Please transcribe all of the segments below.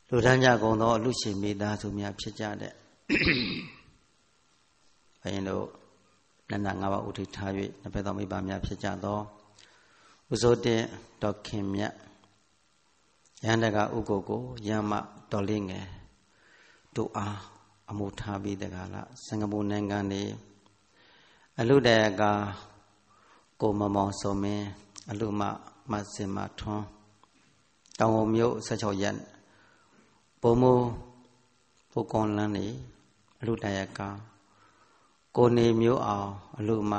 လူတန်းကြကုန်သောလူရှင်မိသားစုများဖြစ်ကြတဲ့ဘုရင်တို့နန္ဒ၅ပါးဥထိထား၍နှစ်ဖက်သောမိဘများဖြစ်ကြသောဥစိုးတင်ဒေါခင်မြတ်ရဟန္တကဥကိုကိုရမတော်လေးငယ်တို့အားအမှုထားပြီးတကားလားစင်ကာပူနိုင်ငံနေအလူတရကကိုမမောင်စုံမင်းအလူမစင်မထွန်းတောင်ဝမြို့16ရက်ပုံမူပုကွန်လန်းနေအလူတရကကိုနေမျိုးအောင်အလူမ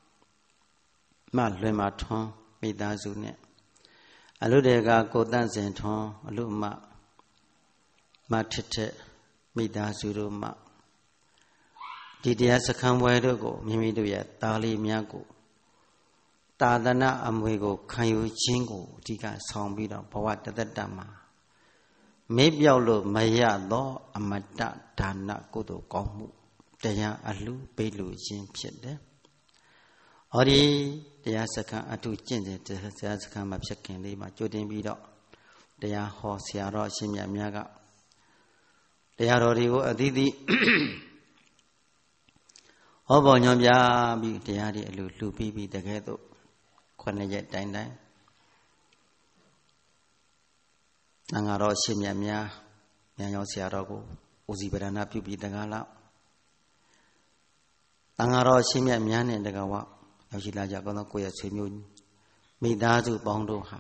လွင်မထွန်းမိသားစုနဲ့အလူတရကကိုတန့်စင်ထွန်းအလူမထစ်ထက်မိသားစုတို့မှဒီတရားစခန်းပွဲတို့ကိုမိမိတို့ရဲ့သားလေးများကိုတာသနာအမွေကိုခံယူခြင်းကိုအဓိကဆောင်ပြီးတော့ဘဝတသက်တာမှာမေ့ပြောက်လို့မရသောအမတ္တဒါနကုသိုလ်ကောင်းမှုတရားအလှပေးလို့ခြင်းဖြစ်တယ်။ဟောဒီတရားစခန်းအထုကျင့်တဲ့တရားစခန်းမှာဖြစ်ခင်လေးမှာကြိုတင်ပြီးတော့တရားဟောဆရာတော်အရှင်မြတ်များကတရားတော်တွေကိုအသီးသီးဟောပေါ်ညွှန်ပြပြီးတရားတွေအလိုလှူပြီးတကယ်တော့9ရက်တိုင်းတိုင်းသံဃာတော်ရှင်မြတ်များဉာဏ်ရောဆရာတော်ကိုဦးစီးပဒနာပြုပြီးတကားလောက်သံဃာတော်ရှင်မြတ်များနဲ့တကားဝရောက်ရှိလာကြကောင်းသောကိုယ့်ရဲ့ဆွေမျိုးမိသားစုပေါင်းတို့ဟာ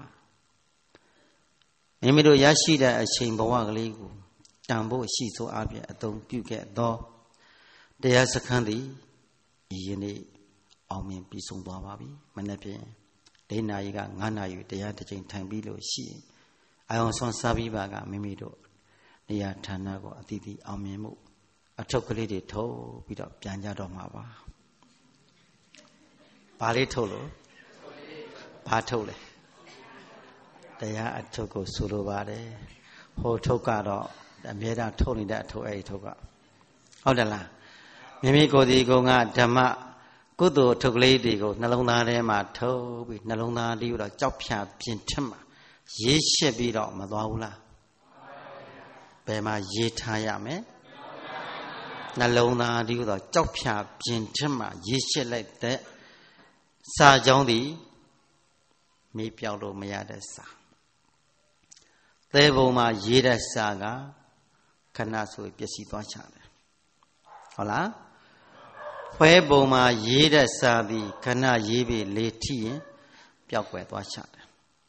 မိမိတို့ရရှိတဲ့အချိန်ဘဝကလေးကိုတန်ဖို့ရှိစိုးအပြင်အသုံးပြုခဲ့သောတရားစခန်းသည်ဒီယနေ့အောင်မြင်ပြီးဆုံးသွားပါပြီမနေ့ဖြင့်၄နာရီက9နာရီတရားတစ်ချိန်ထိုင်ပြီးလို့ရှိရင်အာယုံဆွမ်းစားပြီးပါကမိမိတို့နေရာဌာနကိုအသီးသီးအောင်မြင်မှုအထုပ်ကလေးတွေထုတ်ပြီးတော့ပြန်ကြတော့မှာပါဘာလေးထုတ်လို့ဘာထုတ်လဲတရားအထုပ်ကိုဆိုလိုပါတယ်ဟိုထုတ်ကတော့အမြဲတမ်းထုတ်နေတဲ့အထုပ်အဲ့ဒီထုတ်ကဟုတ်တယ်လားမိမိကိုယ်ဒီကုံကဓမ္မကုသိုလ်ထုတ်ကလေးတွေကိုနှလုံးသားထဲမှာထုတ်ပြီးနှလုံးသားလေးကိုတော့ကြောက်ဖြာပြင်ထက်မှာရေးရှစ်ပြီးတော့မသွားဘူးလားဘယ်မှာရေးထားရမလဲနှလုံးသားလေးကိုတော့ကြောက်ဖြာပြင်ထက်မှာရေးရှစ်လိုက်တဲ့စာကြောင်းသည်မေးပြောက်လို့မရတဲ့စာသဲပုံမှာရေးတဲ့စာကခဏဆိုပျက်စီးသွားချတယ်ဟုတ်လားဖွဲပုံမှာရေးတဲ့စာသည်ခဏရေးပြီးလေထိရင်ပျောက်ကွယ်သွားချတယ်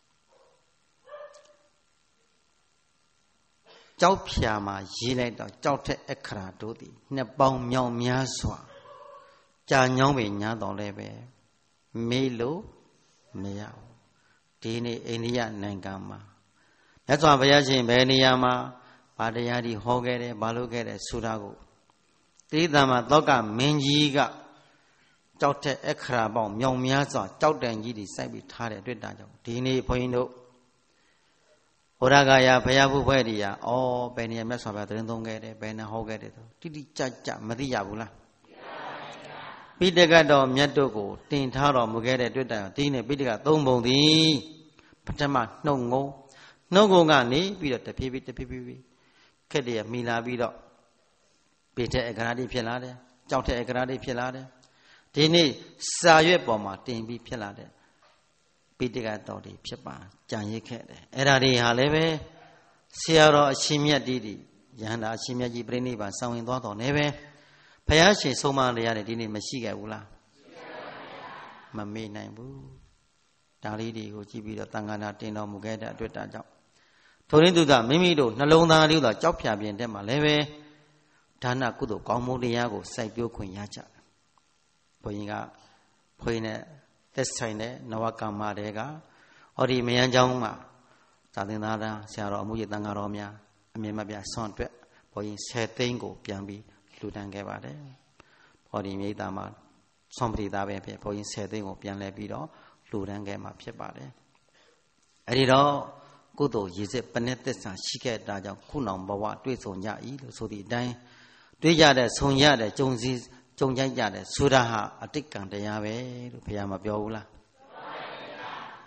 ကြောက်ဖြာမှာရေးလိုက်တော့ကြောက်တဲ့အခရာတို့သည်နှစ်ပေါင်းမြောက်များစွာကြာညောင်းပင်ညားတော်လည်းပဲမေးလို့မရဘူးဒီနေ့အိန္ဒိယနိုင်ငံမှာမြတ်စွာဘုရားရှင်ဘယ်နေရာမှာဘာတရားဒီဟောခဲ့တယ်ဘာလို့ခဲ့တယ်ဆိုတာကိုတိဋ္ဌာမှာသောကမင်းကြီးကကြောက်တဲ့အခရာပေါင်းမြောင်များစွာကြောက်တန်ကြီးတွေစိုက်ပြီးထားတဲ့တွေ့တာကြောင့်ဒီနေ့ဘုန်းကြီးတို့ဟောရဂါယဘုရားဖို့ဖွဲ့တွေရာဘယ်နေရာမြတ်စွာဘုရားသတင်းသုံးခဲ့တယ်ဘယ်နဲ့ဟောခဲ့တယ်ဆိုတိတိကျကျမသိရဘူးလားပိဋကတ်တော်မြတ်တို့ကိုတင်ထားတော်မူခဲ့တဲ့တွေ့တာဒီနေ့ပိဋကတ်၃ပုံသည်ပထမနှုတ်ငုံကနေပြီးတော့တဖြည်းဖြည်းခက်တည်းမိလာပြီးတော့ပေတဲ့အခရာတွေဖြစ်လာတယ်ကြောက်တဲ့အခရာတွေဖြစ်လာတယ်ဒီနေ့စာရွက်ပေါ်မှာတင်ပြီးဖြစ်လာတဲ့ပိဋကတ်တော်တွေဖြစ်ပါကြံရစ်ခဲ့တယ်အဲ့ဒါတွေဟာလည်းပဲဆရာတော်အရှင်မြတ်ဒီယဟန္တာအရှင်မြတ်ကြီးပြိဋိဘံဆောင်ရင်သွားတော်နေပဲဘုရားရှင်ဆုံးမတရားတဲ့ဒီနေ့မရှိခဲ့ဘူးလားမမေ့နိုင်ဘူးဒါလေးတွေကိုကြည့်ပြီးတော့တန်ခါနာတင်တော်မူခဲ့တဲ့အတွက်ဒါကြောင့်ထိုရင်းသူကမိမိတို့နှလုံးသားလေးတော့ကြောက်ဖြာပြင်တဲ့မှာလည်းပဲဒါနကုသိုလ်ကောင်းမှုတရားကိုစိုက်ပျိုးခွင့်ရကြတယ်ဘုန်းကြီးကဖွေးနဲ့သက်ဆိုင်တဲ့နဝကမ္မတွေကဟောဒီမယန်းเจ้าမှာသာသနာ့ဆရာတော်အမှုရတန်ဃာတော်များအမြင်မပြဆွန်အတွက်ဘုန်းကြီး10သိန်းကိုပြန်ပြီးလှူဒန်းခဲ့ပါတယ်ဟောဒီမြိတ်သားမှာဆွန်ပရိသပဲဖြစ်ဘုန်းကြီး10သိန်းကိုပြန်လဲပြီးတော့လှူဒန်းခဲ့မှာဖြစ်ပါတယ်အဲဒီတော့ကုသိုလ်ရည်စက်ပနဲ့သစ္စာရှိခဲ့တာကြောင့်ခုနောင်ဘဝတွေ့ဆုံကြ၏လို့ဆိုသည့်အတိုင်းတွေ့ကြတဲ့ဆုံရတဲ့ကြုံကြိုက်ကြတဲ့ဆိုတာဟာအတိတ်ကံတရားပဲလို့ဘုရားမပြောဘူးလား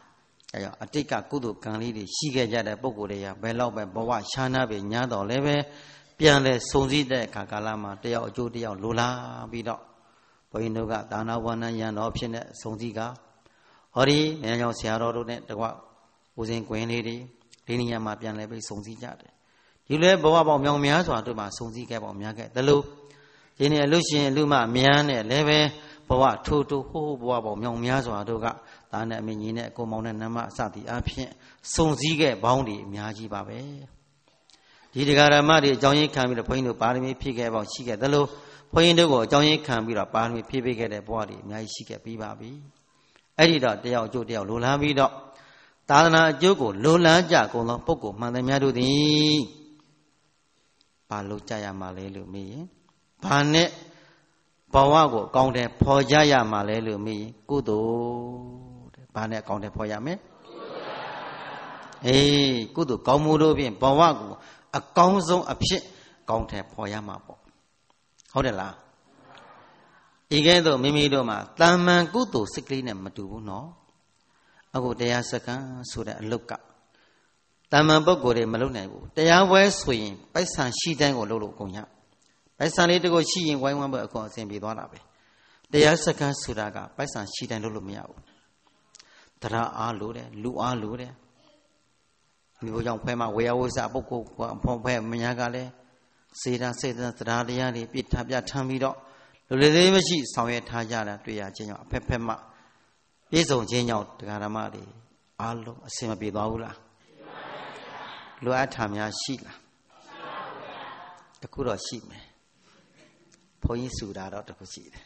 အဲကြောင့်အတိတ်ကကုသိုလ်ကံလေးတွေရှိခဲ့ကြတဲ့ပုဂ္ဂိုလ်တွေကဘယ်တော့ပဲဘဝရှားနာပဲညားတော်လည်းပဲပြန်လဲစုံစည်းတဲ့အခါကာလမှာတယောက်အကျိုးတယောက်လိုလားပြီးတော့ဘုန်းကြီးတို့ကဒါနဝန္နယံတော်ဖြစ်တဲ့စုံစည်းကဟောဒီဉာဏ်ကြောင့်ဆရာတော်တို့နဲ့တကွဦးစင်ကွင်းလေးတွေဒီနေရာမှာပြန်လဲပြီးစုံစည်းကြတယ်ဒီလိုဘဝပေါင်းမြောင်များစွာတို့မှာစုံစည်းခဲ့ပေါင်းများခဲ့ဒါလို့ဒီနေ့အလူရှင်အလူမများနဲ့လည်းပဲဘဝထိုးထိုးဟိုးဘဝပေါင်းမြောင်များစွာတို့ကဒါနဲ့အမင်းကြီးနဲ့ကိုမောင်နဲ့နမအစသည်အဖြစ်စုံစည်းခဲ့ပေါင်းတွေအများကြီးပါပဲဒီတရားဓမ္မတွေအကြောင်းရင်းခံပြီးတော့ဘုန်းကြီးတို့ပါရမီဖြည့်ခဲ့ပေါင်းရှိခဲ့ဒါလို့ဘုန်းကြီးတို့ကိုအကြောင်းရင်းခံပြီးတော့ပါရမီဖြည့်ပေးခဲ့တဲ့ဘဝတွေအများကြီးရှိခဲ့ပြီးပါပြီအဲ့ဒီတော့တယောက်အကျိုးတယောက်လိုလားပြီးတော့သာသနာအကျိုးကိုလိုလားကြကုန်သောပုဂ္ဂိုလ်မှန်သမျှတို့သည်ဘာလို့ကြရမှာလဲလို့မေးရင်ဘာနဲ့ဘဝကိုအကောင်းတယ်ဖော်ကြရမှာလဲလို့မေးရင်ကုသိုလ်တဲ့ဘာနဲ့အကောင်းတယ်ဖော်ရမလဲအေးကုသိုလ်ကောင်းမှုတို့ဖြင့်ဘဝကိုအကောင်းဆုံးအဖြစ်ကောင်းတယ်ဖော်ရမှာပေါ့ဟုတ်တယ်လားဤကဲ့သို့မိမိတို့မှာတာမန်ကုသိုလ်စိတ်ကလေးနဲ့မတူဘူးနော်အခုတရားစခန်းဆိုတဲ့အလုတ်ကတာမန်ပုဂ္ဂိုလ်တွေမလုပ်နိုင်ဘူးတရားပွဲဆိုရင်ပိုက်ဆံရှိတဲ့ကိုလုပ်လို့ကုန်ရပိုက်ဆံလေးတကူရှိရင်ဝိုင်းဝန်းပဲအကုန်အဆင်ပြေသွားတာပဲတရားစခန်းဆိုတာကပိုက်ဆံရှိတဲ့လုပ်လို့မရဘူးတရားအားလို့တယ်လူအားလို့တယ်ဒီလိုကြောင့်ဖွဲမှာဝေယဝိဇ္ဇပုဂ္ဂိုလ်ဖော်ဖဲမညာကလည်းစေတစေတတရားတရားတွေပြထပြထမ်းပြီးတော့လူလေးသေးမရှိဆောင်ရွက်ထားကြတာတွေ့ရခြင်းကြောင့်အဖက်ဖက်မှပြည့်စုံခြင်းကြောင့်တရားဓမ္မတွေအားလုံးအစင်မပြေသွားဘူးလားလိုအပ်တာများရှိလားတခုတော့ရှိမယ်ဘုန်းကြီးစုတာတော့တခုရှိတယ်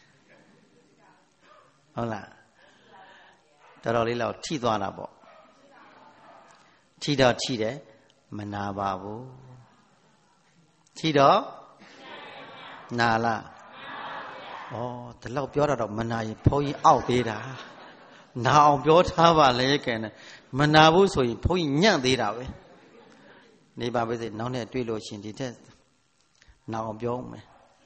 ဟုတ်လားတော်တော်လေးတော့ထိသွားတာပေါ့ထိတော့ထိတယ်မနာပါဘူးထိတော့နာလားဩဒီလောက်ပြောတော့မနာရင်ဘုန်းကြီးအောက်သေးတာနာအောင်ပြောထားပါလေကဲနဲ့မနာဘူးဆိုရင်ဘုန်းကြီးညံ့သေးတာပဲနေပါပဲစိနောက်နဲ့တွေ့လို့ရှင်ဒီထက်နာအောင်ပြောမယ်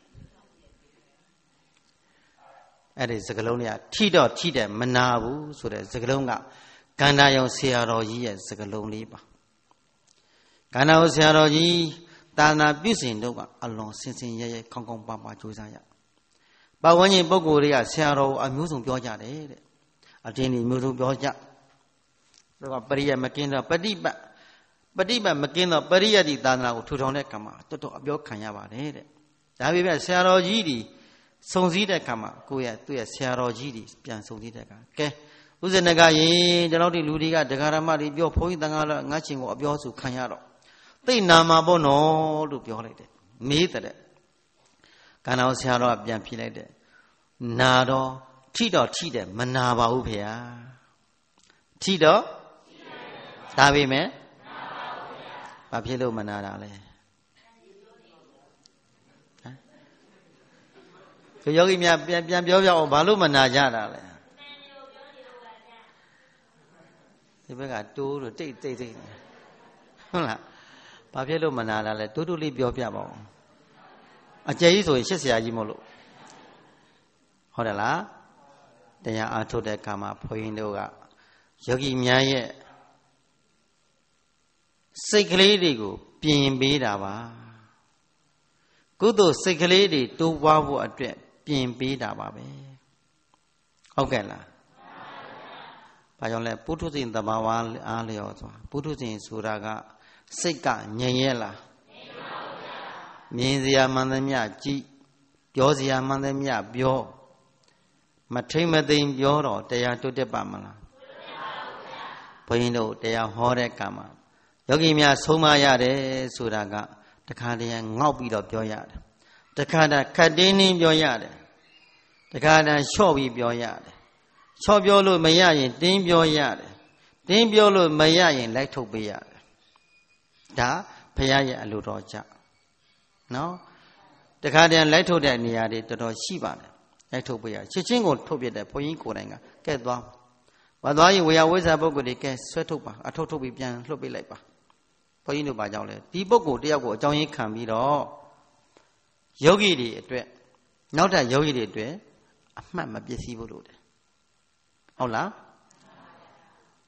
အဲ့ဒီစကလုံးတွေကထိတော့ထိတယ်မနာဘူးဆိုတဲ့စကလုံးကကန္တာယုံဆရာတော်ကြီးရဲ့စကလုံးလေးပါကန္တာယုံဆရာတော်ကြီးတာနာပြုစဉ်တို့ကအလွန်စင်စင်ရဲရဲခေါင်းခေါင်းပါပါကြိုးစားရပတ်ဝန်းကျင်ပုဂ္ဂိုလ်တွေကဆရာတော်ကိုအမျိုးစုံပြောကြတယ်တဲ့အတင်းဒီမျိုးစုံပြောကြသူကပရိယမကင်းတော့ပฏิပတ်မကင်းတော့ပရိယတိသာသနာကိုထူထောင်တဲ့ကံမှာတော်တော်အပြောခံရပါတယ်တဲ့ဒါပေမဲ့ဆရာတော်ကြီးဒီစုံစည်းတဲ့ကံမှာကိုယ့်ရဲ့သူ့ရဲ့ဆရာတော်ကြီးဒီပြန်စုံစည်းတဲ့ကံကဲဥစ္စနကရေဒီလောက်ဒီလူတွေကဒကာရမတွေပြောဘုန်းကြီးတန်ခါတော့ငါချင်းကိုအပြောစုခံရတော့သိနာမှာပေါ့နော်လို့ပြောလိုက်တယ်မေးတဲ့ကံတော်ဆရာတော်ကပြန်ဖြေလိုက်တယ်နာတော့ထိတော့ထိတယ်မနာပါဘူးဖေဟာထိတော့ဒါပေမဲ့ဘာဖြစ်လို့မနာတာလဲဟမ်ယောဂီများပြန်ပြောပြအောင်ဘာလို့မနာကြတာလဲဒီဘက်ကတိုးလို့တိတ်ဟုတ်လားဘာဖြစ်လို့မနာတာလဲတိုးလေးပြောပြပါဦးအကျယ်ကြီးဆိုရင်ရှစ်ဆရာကြီးမို့လို့ဟုတ်တယ်လားတရားအားထုတ်တဲ့အခါမှာဘုန်းကြီးတို့ကယောဂီများရဲ့စိတ်ကလေးတွေကိုပြင်ပေးတာပါကုသိုလ်စိတ်ကလေးတွေတိုးပွားဖို့အတွက်ပြင်ပေးတာပါပဲဟုတ်ကဲ့လားဘာကြောင့်လဲပုထုဇဉ်သဘာဝအားလျော်စွာပုထုဇဉ်ဆိုတာကစိတ်ကငြိမ်ရဲ့လားမြင်စရာမှန်သမျှကြည့်ပြောစရာမှန်သမျှပြောမထိမ့်မသိမ်းပြောတော့တရားတိုးတက်ပါမလားဘုန်းကြီးတို့တရားဟောတဲ့ကံမှာယောဂီများဆုံးမရတယ်ဆိုတာကတခါတည်းငေါက်ပြီးတော့ပြောရတယ်တခါတည်းခတ်တင်းတင်းပြောရတယ်တခါတည်းလျှော့ပြီးပြောရတယ်လျှော့ပြောလို့မရရင်တင်းပြောရတယ်တင်းပြောလို့မရရင်လိုက်ထုတ်ပေးရတယ်ဒါဘုရားရဲ့အလိုတော်ကြနော်တခါတည်းလိုက်ထုတ်တဲ့နေရာတွေတော်တော်ရှိပါတယ်လိုက်ထုတ်ပေးရချက်ချင်းကိုထုတ်ပြတဲ့ဘုန်းကြီးကိုယ်တိုင်ကကဲသွားဘာသွားရင်ဝေယဝိဇ္ဇာပုဂ္ဂိုလ်တွေကဲဆွဲထုတ်ပါအထုတ်ပြီးပြန်လှုပ်ပေးလိုက်ပါဘုန်းကြီးတို့ဘာကြောင့်လဲဒီပုဂ္ဂိုလ်တယောက်ကိုအကြောင်းရင်းခံပြီးတော့ယောဂီတွေအတွက်နောက်ထပ်ယောဂီတွေအတွက်အမှတ်မပစ္စည်းဘူးလို့တယ်ဟုတ်လား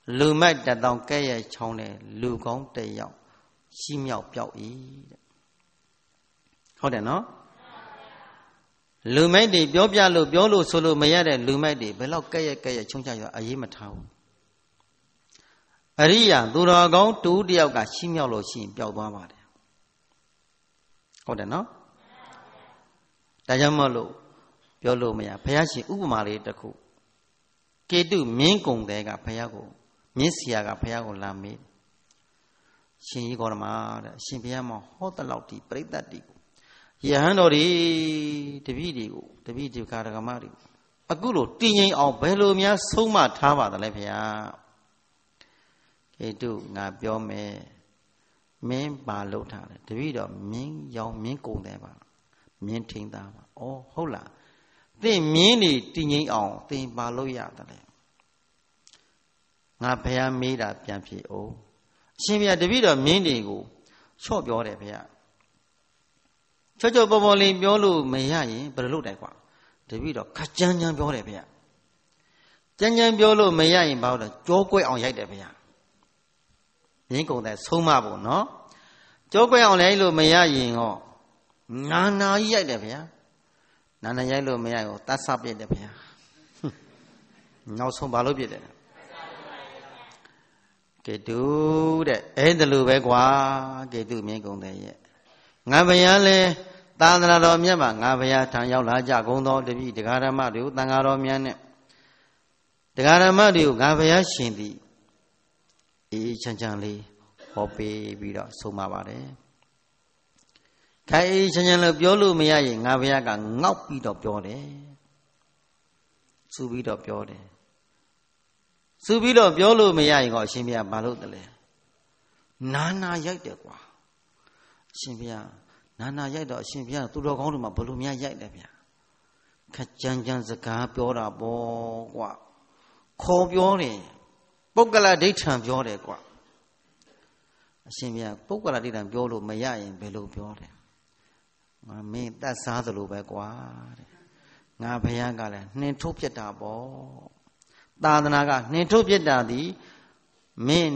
လူမိုက်တတောင်ကဲ့ရဲ့ချောင်းတဲ့လူကောင်းတယောက်ရှိမြောက်ပြောက်၏တဲ့ဟုတ်တယ်နော်လူမိုက်တွေပြောပြလို့ပြောလို့ဆိုလို့မရတဲ့လူမိုက်တွေဘယ်လောက်ကဲ့ရဲ့ချုံချရအရေးမထားဘူးအရိယာသူတော်ကောင်းတူတယောက်ကရှိမြောက်လို့ရှိရင်ပျောက်သွားပါတယ်ဟုတ်တယ်နော်ဒါကြောင့်မလို့ပြောလို့မရဘုရားရှင်ဥပမာလေးတစ်ခုကေတုမင်းကုံတဲ့ကဘုရားကိုမြင့်စီယာကဘုရားကိုလာမေးရှင်ကြီးကောဓမာတဲ့အရှင်ဘုရားမဟောတလောက်ဒီပြိတ္တတိကိုယဟန်တော်ဒီတပည့်တွေကိုတပည့်ဒီကာရကမတွေအခုလိုတည်ငြိမ်အောင်ဘယ်လိုများဆုံးမထားပါသလဲဘုရားကေတုငါပြောမယ်မင်းပါလို့ထားတယ်တပည့်တော်မင်းရောင်မင်းကုံတယ်ပါမင်းထိန်သားပါဩဟုတ်လားသင်မြင်းနေတည်ငြိမ်အောင်သင်ပါလို့ရတယ်ငါဘုရားမေးတာပြန်ဖြေအောင်အရှင်ဘုရားတပည့်တော်မြင်းတွေကိုချော့ပြောတယ်ဘုရားချော့ပေါ်ပေါ်လေးပြောလို့မရရင်ဘယ်လိုလုပ်တယ်ကွာတပည့်တော်ခကြမ်းကြမ်းပြောတယ်ဘုရားကြမ်းကြမ်းပြောလို့မရရင်ဘာလို့ကြောကွဲအောင်ရိုက်တယ်ဘုရားမြင်းကုန်တဲ့ဆုံးမဖို့နော်ကြောကွဲအောင်ရိုက်လို့မရရင်ဟောနာနာကြီးရိုက်တယ်ဘုရားနာနာရိုက်လို့မရရင်တတ်ဆပြစ်တယ်ဘုရားနောက်ဆုံးဘာလို့ပြစ်တယ်ကေတုတဲ့အဲ့ဒါလိုပဲကွာကေတုမြင်းကုန်တဲ့ရဲ့ငါဘုရားလဲသာသနာတော်မြတ်မှာငါဘုရားထံရောက်လာကြကုန်သောတပည့်တရားဓမ္မတွေကိုတန်ဃာတော်များနဲ့တရားဓမ္မတွေကိုငါဘုရားရှင်သည်အေးချမ်းချမ်းလေးဟောပေးပြီးတော့ဆုံးမပါတယ်ခိုင်ချမ်းချမ်းလို့ပြောလို့မရရင်ငါဘုရားကငေါက်ပြီးတော့ပြောတယ်စူပြီးတော့ပြောတယ်စူပြီးတော့ပြောလို့မရရင်ကအရှင်ဘုရားဘာလို့တလဲနာနာရိုက်တယ်ကွာအရှင်ဘုရားနာနာရိုက်တော့အရှင်ဘုရားသူတော်ကောင်းတွေမှာဘလို့များရိုက်တယ်ဗျာခက်ကြမ်းကြမ်းစကားပြောတာပေါ့ကွာခေါ်ပြောတယ်ပုဂ္ဂလဒိဋ္ဌံပြောတယ်ကွာအရှင်ဘုရားပုဂ္ဂလဒိဋ္ဌံပြောလို့မရရင်ဘယ်လိုပြောတယ်ငါမင်းတတ်စားသလိုပဲကွာတဲ့ငါဘုရားကလည်းနှင်ထုတ်ပြစ်တာပေါ့သာသနာကနှင်ထုတ်ပြစ်တာဒီမင်း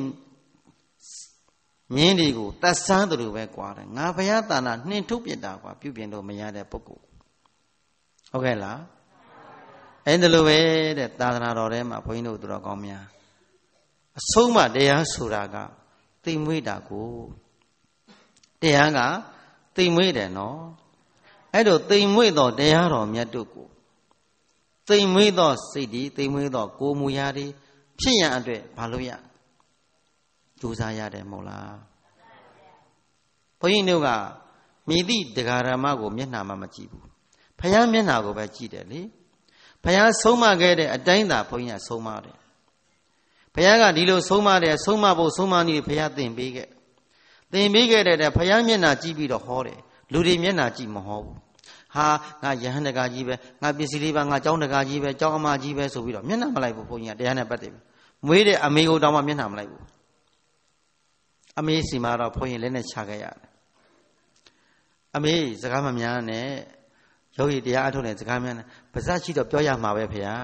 တွေကိုတတ်စားသလိုပဲကွာတဲ့ငါဘုရားသာနာနှင်ထုတ်ပြစ်တာကွာပြုပြင်လို့မရတဲ့ပုဂ္ဂိုလ်ဟုတ်ကဲ့လားအဲ့ဒါလိုပဲတဲ့သာသနာတော်ထဲမှာဘုန်းကြီးတို့သူတော်ကောင်းများအဆုံးမတရားဆိုတာကသိမွေးတာကိုတရားကသိမွေးတယ်နော်အဲ့တော့သိမွေးတော့တရားတော်မြတ်တို့ကိုသိမွေးတော့စိတ်ဒီသိမွေးတော့ကိုယ်မူရာဒီဖြစ်ရန်အတွက်ဘာလို့ရကြိုးစားရတယ်မဟုတ်လားဘုန်းကြီးတို့ကမြည်သည့်တရားဓမ္မကိုမျက်နှာမှမကြည့်ဘူးဘုရားမျက်နှာကိုပဲကြည့်တယ်လေဘုရားဆုံးမခဲ့တဲ့အတိုင်းသာဘုန်းကြီးကဆုံးမတယ်ဘုရားကဒီလိုဆုံးမတယ်ဆုံးမဖို့ဆုံးမနည်းဘုရားသင်ပေးခဲ့တဲ့ဘုရားမျက်နှာကြည့်ပြီးတော့ဟောတယ်လူတွေမျက်နှာကြည့်မဟောဘူးဟာငါယဟန်တကာကြီးပဲငါပစ္စည်းလေးပါငါကျောင်းတကာကြီးပဲကျောင်းအမကြီးပဲဆိုပြီးတော့မျက်နှာမလိုက်ဘူးဘုန်းကြီးကတရားနဲ့ပတ်သက်ပြီးမွေးတဲ့အမေကိုတောင်မှမျက်နှာမလိုက်ဘူးအမေစီမှာတော့ဘုန်းကြီးလက်နဲ့ချခဲ့ရတယ်အမေစကားမများနဲ့ယောဂီတရားအထုတ်တဲ့စကားများနဲ့ပါဇက်ရှိတော့ပြောရမှာပဲဖေဟာ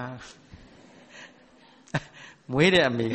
မွေးတဲ့အမေက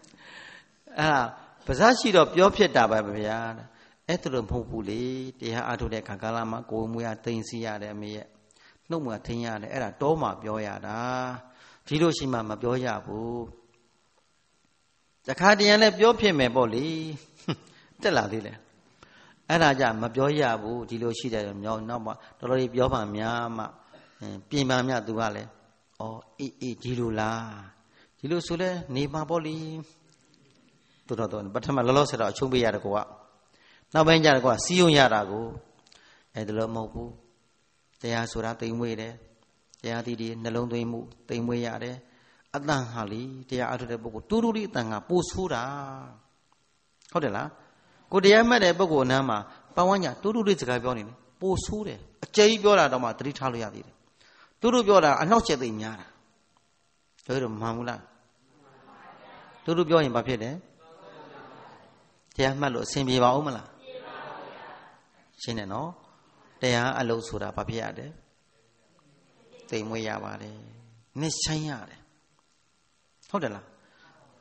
ပါဇက်ရှိတော့ပြောဖြစ်တာပဲဖေဟာအဲ့ဒါလိုမဟုတ်ဘူးလေတရားအထုတ်တဲ့ခါကာလမှာကိုယ်မွေးရတိမ်စီရတယ်အမေရဲ့နှုတ်မွေးထင်းရတယ်အဲ့ဒါတောမှာပြောရတာဒီလိုရှိမှမပြောရဘူးတခါတရံနဲ့ပြောဖြစ်မယ်ပေါ့လေတက်လာသေးတယ်အဲ့ဒါကြမပြောရဘူးဒီလိုရှိတယ်မြောက်နောက်မှတော်တော်လေးပြောပါများမှပြင်ပါများသူကလည်းဩအေးဒီလိုလားဒီလိုဆိုလဲနေပါပေါ့လေတော်ပထမလောလောဆယ်တော့အချုံးပေးရတယ်ကိုကနောက်ပိုင်းကျတော့ကိုကစီးယုံရတာကိုအဲ့ဒါလို့မဟုတ်ဘူးတရားဆိုတာတိမ်မွေးတယ်တရားသီးနှလုံးသွင်းမှုတိမ်မွေးရတယ်အတန်ဟာလေတရားအထုတဲ့ပုဂ္ဂိုလ်တူတူလေးအတန်ကပိုဆိုးတာဟုတ်တယ်လားကိုတရားမှတ်တဲ့ပုဂ္ဂိုလ်နားမှာပတ်ဝန်းကျင်တူတူလေးစကားပြောနေတယ်ပိုဆိုးတယ်အကျဉ်းပြောတာတော့မှသတိထားလို့ရသေးတယ်တူတူပြောတာအနောက်ကျက်သိမ့်များတာတို့တော့မှန်ဘူးလားတူတူပြောရင်ဘာဖြစ်လဲတရားမှတ်လို့အဆင်ပြေပါဦးမလားပြေပါဘူးဗျာရှင်းတယ်နော်တရားအလုပ်ဆိုတာဘာဖြစ်ရတယ်သိမ်မွေးရပါတယ်နှစ်ဆိုင်ရတယ်ဟုတ်တယ်လား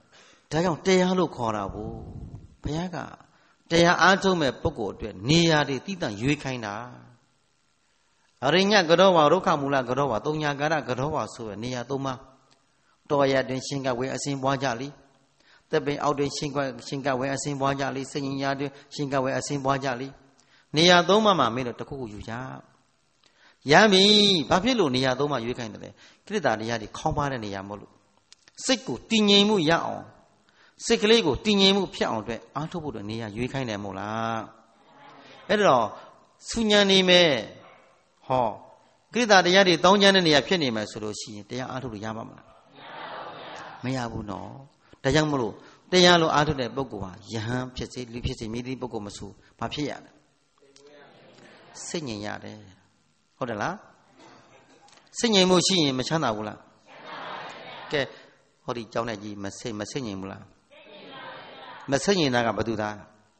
ဒါကြောင့်တရားလို့ခေါ်တာဘူးဘုရားကတရားအားထုတ်မဲ့ပုဂ္ဂိုလ်အတွက်နေရာတွေတိတန့်ရွေးခိုင်းတာအရိညကတော့ဝါဒုက္ခမူလကတော့ဝါသုံးညာကာရကတော့ဝါဆိုရနေရာသုံးပါတော်ရတွင်ရှင်ကဝဲအစဉ်ပွားကြလိတပ်ပင်အောက်တွင်ရှင်ကဝဲအစဉ်ပွားကြလိစိတ်ဉာဏ်တွင်ရှင်ကဝဲအစဉ်ပွားကြလိနေရာသုံးပါမှာမင်းတို့တခုခုယူကြရပြီဘာဖြစ်လို့နေရာသုံးပါရွေးခိုင်းတယ်လဲကိလေသာတရားတွေခေါင်းပါတဲ့နေရာမဟုတ်လို့စိတ်ကိုတည်ငြိမ်မှုရအောင်စိတ်ကလေးကိုတည်ငြိမ်မှုဖြစ်အောင်အတွက်အားထုတ်ဖို့အတွက်နေရာရွေးခိုင်းတယ်မို့လားအဲ့တော့ဆူညံနေမဲ့ဟောကိလေသာတရားတွေတောင်းကျမ်းတဲ့နေရာဖြစ်နေမယ်ဆိုလို့ရှိရင်တရားအားထုတ်လို့ရပါမလားမရဘူးနော်ဒါကြောင့်မလို့တရားလို့အားထုတ်တဲ့ပုဂ္ဂိုလ်ဟာယဟန်ဖြစ်စေလူဖြစ်စေမိသည့်ပုဂ္ဂိုလ်မဆိုဘာဖြစ်ရလဲစိတ်ငြိမ်ရတယ်ဟုတ်တယ်လားစိတ်ငြိမ်မှုရှိရင်မချမ်းသာဘူးလားကဲဟောဒီကြောင်းတဲ့ကြီးမစိတ်ငြိမ်ဘူးလားမစိတ်ငြိမ်တာကဘယ်သူသား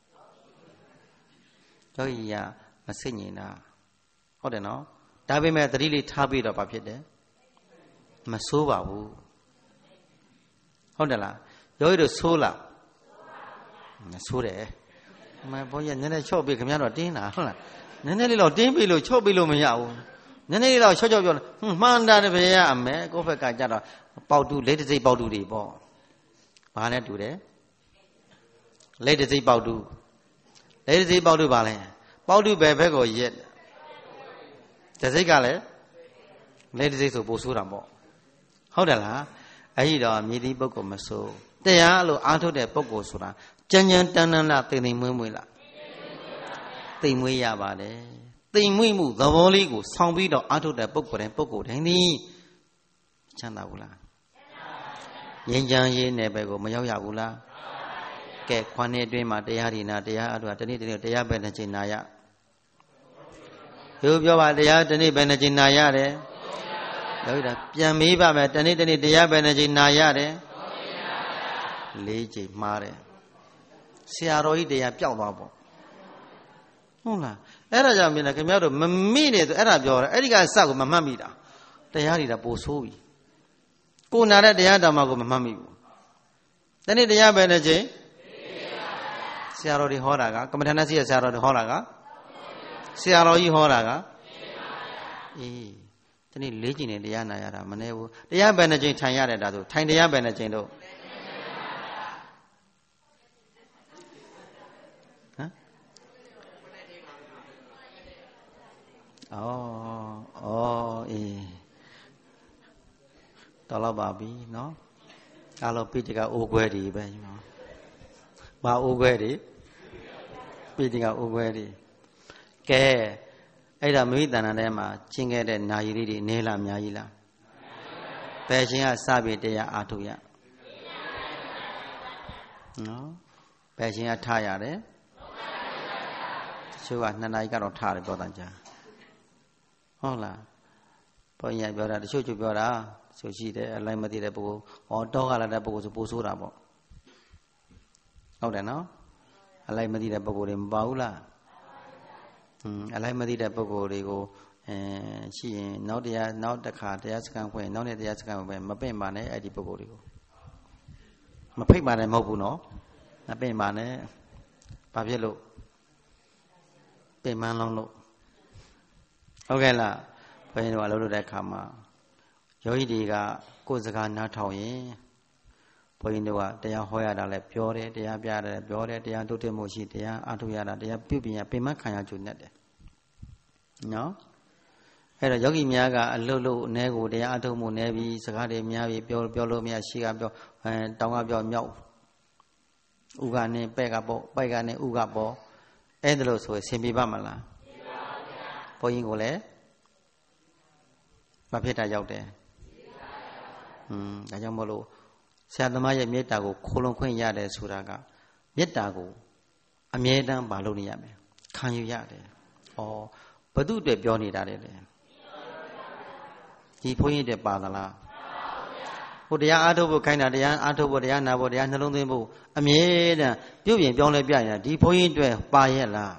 ယောဂီကမစိတ်ငြိမ်တာဟုတ်တယ်နော်ဒါပေမဲ့သတိလေးထားပြီးတော့ဘာဖြစ်တယ်မဆိုးပါဘူးဟုတ်တယ်လားယောဂီတို့ဆိုးလားမဆိုးတယ်မဘုန်းကြီးနည်းနည်းချော့ပြီးခင်ဗျားတို့တင်းတာဟုတ်လားနည်းနည်းလေးတော့တင်းပြီးလို့ချော့ပြီးလို့မရဘူးနည်းနည်းလေးတော့ချော့ပြောမှန်တာတပည့်ရအမဲကိုယ့်ဘက်ကကြတော့ပေါတူလက်တစိတ်ပေါတူတွေပေါ့ဘာနဲ့တူတယ်လက်တစိတ်ပေါတူပါလဲပေါတူပဲဘက်ကိုရက်တစိတ်ကလည်းလက်တစိတ်ဆိုပို့ဆိုးတာပေါ့ဟုတ်တယ်လားအဲ့ဒီတော့မြေဒီပုဂ္ဂိုလ်မဆိုးတရားလို့အားထုတ်တဲ့ပုဂ္ဂိုလ်ဆိုတာကြံကြံတန်းတန်းလားတိမ်တိမ်မွေးမွေးလားတိမ်မွေးရပါတယ်တိမ်မွေးမှုသဘောလေးကိုဆောင်ပြီးတော့အားထုတ်တဲ့ပုဂ္ဂိုလ်တိုင်းဒီချမ်းသာဘူးလားငြိမ်းချမ်းရေးနယ်ပယ်ကိုမရောက်ရဘူးလားကဲခွန်နှစ်အတွင်းမှာတရားဒီနာတရားအထုတနေ့တရားပဲနှစ်ချိန်နာရသူပြောပါတရားတနေ့ပဲနှစ်ချိန်နာရတယ်ဟုတ်တာပြန်မေးပါမယ်တနေ့တရားပဲနှစ်ချိန်နာရတယ်၄ချိန်မှားတယ်ဆရာတော်ကြီးတရားပျောက်သွားပေါ့ဟုတ်လားအဲ့ဒါကြောင့်မြင်တယ်ခင်ဗျားတို့မမိနေဆိုအဲ့ဒါပြောတယ်အဲ့ဒီကစကိုမမှတ်မိတာတရားတွေပိုဆိုးပြီကိုနာတဲ့တရားတော်မှကိုမမှတ်မိဘူးတနေ့တရားပဲနဲ့ချင်းဆရာတော်တွေဟောတာကကမ္မထာနစီရဆရာတော်တွေဟောတာကဆရာတော်ကြီးဟောတာကအေးတနေ့၄ချိန်နဲ့တရားနာရတာမနေဘူးတရားပဲနဲ့ချင်းထိုင်ရတယ်ဒါဆိုထိုင်တရားပဲနဲ့ချင်းတို့အေးတော်တော့ပါပြီနော်အားလုံးပိဋကအိုးခွဲတွေပဲနော်ဘာအိုးခွဲတွေပိဋကအိုးခွဲတွေကဲအဲ့ဒါမိမိတဏ္ဍာထဲမှာကျင့်ခဲ့တဲ့နာယီလေးတွေနည်းလားအများကြီးလားဘယ်ချင်းကစပြီးတရားအားထုတ်ရနော်ဘယ်ချင်းကထားရတယ်တချို့က2 နာရီကတော့ထားတယ်ပြောတာကြာဟုတ်လားဘုန်းကြီးပြောတာတချို့ပြောတာဆိုရှိတယ်အလိုက်မသိတဲ့ပုဂ္ဂိုလ်ဟောတောကလာတဲ့ပုဂ္ဂိုလ်ဆိုပို့ဆိုးတာပေါ့ဟုတ်တယ်နော်အလိုက်မသိတဲ့ပုဂ္ဂိုလ်တွေမပါဘူးလားအလိုက်မသိတဲ့ပုဂ္ဂိုလ်တွေကိုရှိရင်နောက်တစ်ခါတရားစခန်းဖွင့်နောက်နေ့တရားစခန်းဖွင့်မပင့်ပါနဲ့အဲ့ဒီပုဂ္ဂိုလ်တွေကိုမဖိတ်ပါနဲ့မဟုတ်ဘူးနော်မပင့်ပါနဲ့ဘာဖြစ်လို့ပင်မန်းလုံးလို့ဟုတ်ကဲ့လားဘုန်းကြီးတို့အလုပ်လုပ်တဲ့အခါမှာယောဂီတွေကကိုယ်စကားနားထောင်ရင်ဘုန်းကြီးတို့ကတရားဟောရတာလည်းပြောတယ်တရားပြရတယ်ပြောတယ်တရားထုတ်တယ်မှုရှိတရားအားထုတ်ရတာတရားပြုပြင်ရပင်မခံရကြုံနဲ့တယ်နော်အဲ့တော့ယောဂီများကအလုပ်လုပ်အ ਨੇ ကိုတရားအားထုတ်မှုနေပြီးစကားတွေများပြီးပြောလို့မရရှိကပြောတောင်းကပြောမြောက်ဥကနေပဲ့ကပေါ့ပိုက်ကနေဥကပေါ့အဲ့ဒါလို့ဆိုရင်ဆင်ပြေပါမလားဘုန်းကြီးကိုလည်းမဖြစ်တာရောက်တယ်ဒါကြောင့်မလို့ဆရာသမားရဲ့မေတ္တာကိုခိုးလုံခွင့်ရတယ်ဆိုတာကမေတ္တာကိုအမြဲတမ်းမလုပ်နေရမယ်ခံယူရတယ်ဩဘု து အတွက်ပြောနေတာလေဒီဘုန်းကြီးတွေပါသလားဟိုတရားအားထုတ်ဖို့ခိုင်းတာတရားအားထုတ်ဖို့တရားနာဖို့တရားနှလုံးသွင်းဖို့အမြဲတမ်းပြုပြင်ပြောင်းလဲပြနေတာဒီဘုန်းကြီးတွေပါရဲ့လား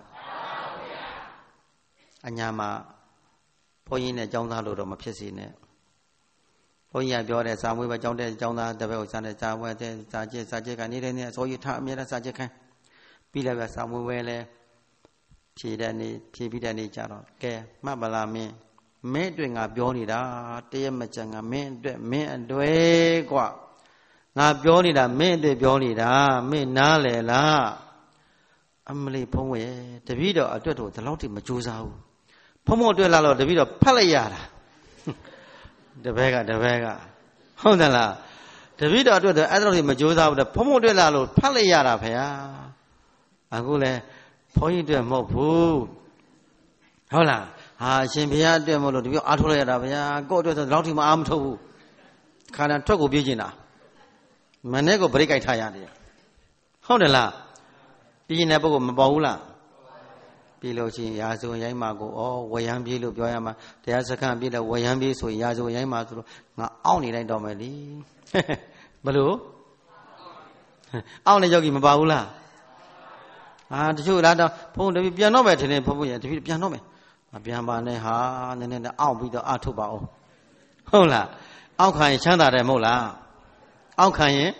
အညာမှာဘုန်းကြီးနဲ့ကျောင်းသားလို့တော့မဖြစ်စေနဲ့ဘုန်းကြီးကပြောတယ်စာမွေးပဲကြောင်းတဲ့ကြောင်းသားတစ်ဘက်ကိုစားတယ်စာဝဲတဲ့စာကျက်ကနေနေအစိုးရထားအမြဲတမ်းစာကျက်ခိုင်းပြီးလည်းပဲစာမွေးပဲလဲဖြည့်တဲ့နေ့ဖြည့်ပြီးတဲ့နေ့ကြတော့ကဲမှတ်ပါလားမင်းအတွက်ငါပြောနေတာတရက်မကြံငါမင်းအတွက်กว่าငါပြောနေတာမင်းအတွက်ပြောနေတာမင်းနားလေလားအမလေးဖုံးဝဲတပည့်တော်အတွက်တော့ဒီလောက်ထိမကြိုးစားဘူးဖုံးအတွက်လာတော့တပည့်တော်ဖတ်လိုက်ရတာတပည့်ကဟုတ်တယ်လားတပည့်တော်အတွက်အဲ့ဒါတော့မကြိုးစားဘူးဖုံးအတွက်လာလို့ဖတ်လိုက်ရတာဖေဟာအခုလဲဘုန်းကြီးအတွက်မဟုတ်ဘူးဟုတ်လားဟာအရှင်ဘုရားအတွက်မလို့တပည့်အားထုတ်လိုက်ရတာဗျာကိုယ့်အတွက်ဆိုလောက်ထိမအားမထုတ်ဘူးခန္ဓာထွက်ကိုပြေးကျင်တာမနဲ့ကိုဗရိတ်ကြိုက်ထားရတယ်ဟုတ်တယ်လားပြင်းတဲ့ပုဂ္ဂိုလ်မပေါ်ဘူးလားပြေလို့ရှိရင်ရာဇဝင်ရိုင်းမှာကိုဝယံပြေးလို့ပြောရမှာတရားစခန်းပြေးလဲဝယံပြေးဆိုရင်ရာဇဝင်ရိုင်းမှာဆိုတော့ငါအောင့်နေလိုက်တော့မယ်လीဘလို့အောင့်နေယောဂီမပါဘူးလားတချို့လားတော့ဘုန်းတပည့်ပြန်တော့မယ်ထင်တယ်ဘုန်းရတပည့်ပြန်တော့မယ်မပြန်ပါနဲ့ဟာနည်းနည်းအောင့်ပြီးတော့အထုတ်ပါအောင်ဟုတ်လားအောက်ခံရင်ချမ်းသာတယ်မဟုတ်လားအောက်ခံရင်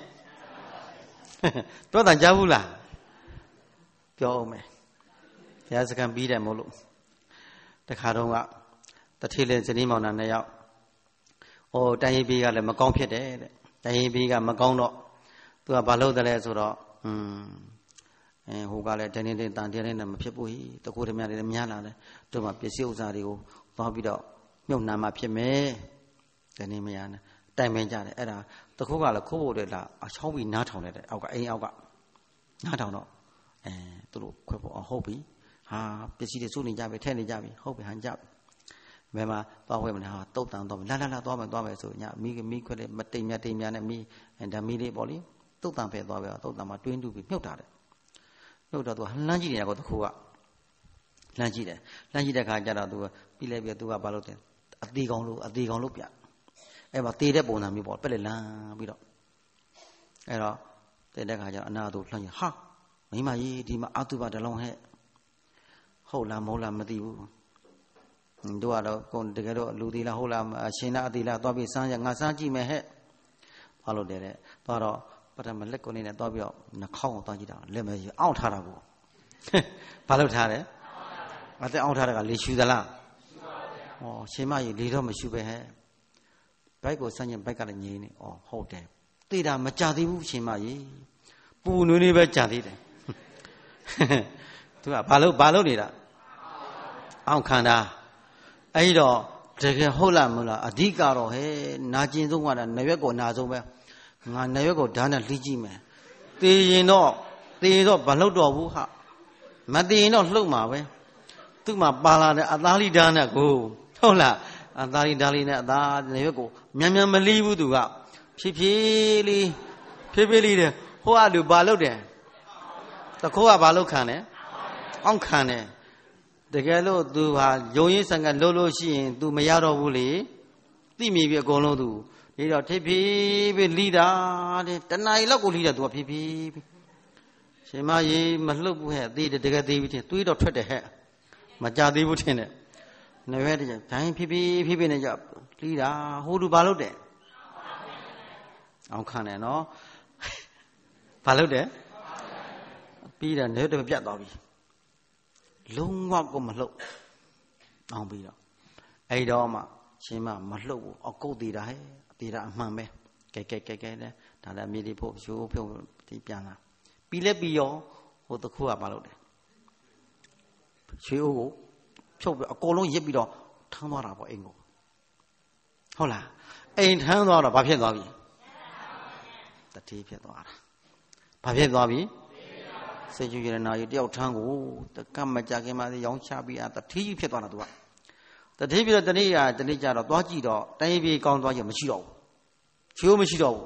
ပြောတာကြားဘူးလားပြောအောင်မယ်တရားစခန်းပြီးတယ်မို့လို့တခါတော့ကတထေးလေးဇနီးမောင်နှံ2ယောက်တိုင်းရေးပြီးကလည်းမကောင်းဖြစ်တယ်တဲ့တိုင်းရေးပြီးကမကောင်းတော့သူကဘာလုပ်တယ်လဲဆိုတော့ဟိုကလည်းတင်းတန်တင်းနဲ့မဖြစ်ဘူးတကူတည်းများလည်းများလာတယ်တို့မှပစ္စည်းဥစ္စာတွေကိုသွားပြီးတော့မြုပ်နှံမှဖြစ်မယ်တနေ့မရနဲ့တိုင်ပင်ကြတယ်အဲ့ဒါတခုကလည်းခိုးဖို့တည်းလားအချောင်းပြီးနားထောင်လိုက်တယ်အောက်ကအိမ်အောက်ကနားထောင်တော့သူတို့ခွဲဖို့ဟုတ်ပြီဟာပစ္စည်းတွေစုနေကြပြီထဲနေကြပြီဟုတ်ပြီဟန်ကြဘယ်မှာသွားဝဲမလဲဟာတုတ်တန်သွားမယ်လာသွားမယ်ဆိုညမီးခွက်လေးမတိမ်များနဲ့မီးဓာမီလေးပေါ့လေတုတ်တန်ဖဲသွားပြီတုတ်တန်မှာတွင်းတူပြီးမြုပ်တာတယ်မြုပ်တော့သူကလှမ်းကြည့်နေတာကောတခုကလှမ်းကြည့်တဲ့ခါကျတော့သူကပြီးလဲပြီးသူကဘာလုပ်တယ်အသေးကောင်လို့ပြအဲ့မှာတေးတဲ့ပုံစံမျိုးပေါ့ပက်လက်လန်းပြီးတော့အဲ့တော့တေးတဲ့ခါကျတော့အနာသူလှမ်းကြည့်ဟာမိမကြီးဒီမှာအတုပါတလုံးဟဲ့ဟုတ်လားမဟုတ်လားမသိဘူးတို့ကတော့တကယ်တော့လူသေးလားဟုတ်လားအရှင်လားအသေးလားသွားပြီးစမ်းရငါစမ်းကြည့်မယ်ဟဲ့ဘာလို့တယ်သွားတော့ပထမလက်ကိုနေနဲ့သွားပြီးတော့နှာခေါင်းကိုသွားကြည့်တာလက်မကြီးအောင့်ထားတာကိုဘာလို့ထားတယ်အသက်အောင့်ထားတာကလေရှူသလားရှင်မကြီးလေတော့မရှူပဲဟဲ့ဘိုက်ကိုစမ်းရင်ဘိုက်ကလည်းငြိမ်းနေဟုတ်တယ်သိတာမကြသေးဘူးရှင်မကြီးပူနွေးနေပဲကြသေးတယ်သူကဘာလို့နေတာအောင့်ခံတာအဲ့တော့တကယ်ဟုတ်လားမလားအဓိကတော့ဟဲ့နာကျင်ဆုံးကနာရွက်ကိုနာဆုံးပဲငါနာရွက်ကိုဓာတ်နဲ့လှီးကြည့်မယ်သေရင်တော့ဘာလို့တော့ဘူးဟာမသေရင်တော့လှုပ်မှာပဲသူ့မှာပါလာတဲ့အသားလိဓာတ်နဲ့ကိုဟုတ်လားအသားလိဓာတ်လေးနဲ့အသားနာရွက်ကိုမြန်မလှီးဘူးသူကဖြည်းဖြည်းလေးတဲ့ဟိုကလူဘာလို့တယ်တခိုးကဘာလို့ခံတယ်အောင့်ခံတယ်တကယ်လို့သူဟာယုံရင်းဆံကလို့ရှိရင် तू မရတော့ဘူးလေသိမြည်ပြီအကုန်လုံး तू ဒီတော့ဖြည်းဖြည်းပဲလိတာတဲ့တဏှာကြီးလောက်ကိုလိတာ तू ကဖြည်းဖြည်းရှင်မကြီးမလှုပ်ဘူးဟဲ့သေးတယ်တကယ်သေးပြီတင်တွေးတော့ထွက်တယ်ဟဲ့မကြသေးဘူးထင်တယ်နရွဲတကြဒိုင်းဖြည်းဖြည်းနဲ့ကြလိတာဟို तू ဘာလုပ်တယ်အောင့်ခံတယ်နော်ဘာလုပ်တယ်ပြီးတော့နေတော့ပြတ်သွားပြီလုံးဝကိုမလှုပ်အောင်ပြီးတော့အဲ့တော့မှရှင်မလှုပ်ဘူးအကုတ်သေးတာဟဲ့သေးတာအမှန်ပဲကဲတဲ့ဒါလည်းမြေဒီဖို့ဖြိုးဒီပြန်လာပြီးလဲပြီးရောဟိုတခုကမလုပ်တယ်ရွှေအိုးကိုဖြုတ်ပြီးအကုန်လုံးရစ်ပြီးတော့ထမ်းသွားတာပေါ့အိမ်ကိုဟုတ်လားအိမ်ထမ်းသွားတော့ဘာဖြစ်သွားပြီတတိဖြစ်သွားတာဘာဖြစ်သွားပြီစေကျူရနာကြီးတယောက်ထမ်းကိုတကမကြခင်မှရောင်းချပြီးတတိကြီးဖြစ်သွားတာသူကတတိပြီးတော့တနေ့ကျတော့သွားကြည့်တော့တိုင်းပြည်ကောင်းသွားကြမရှိတော့ဘူးချိုးမရှိတော့ဘူး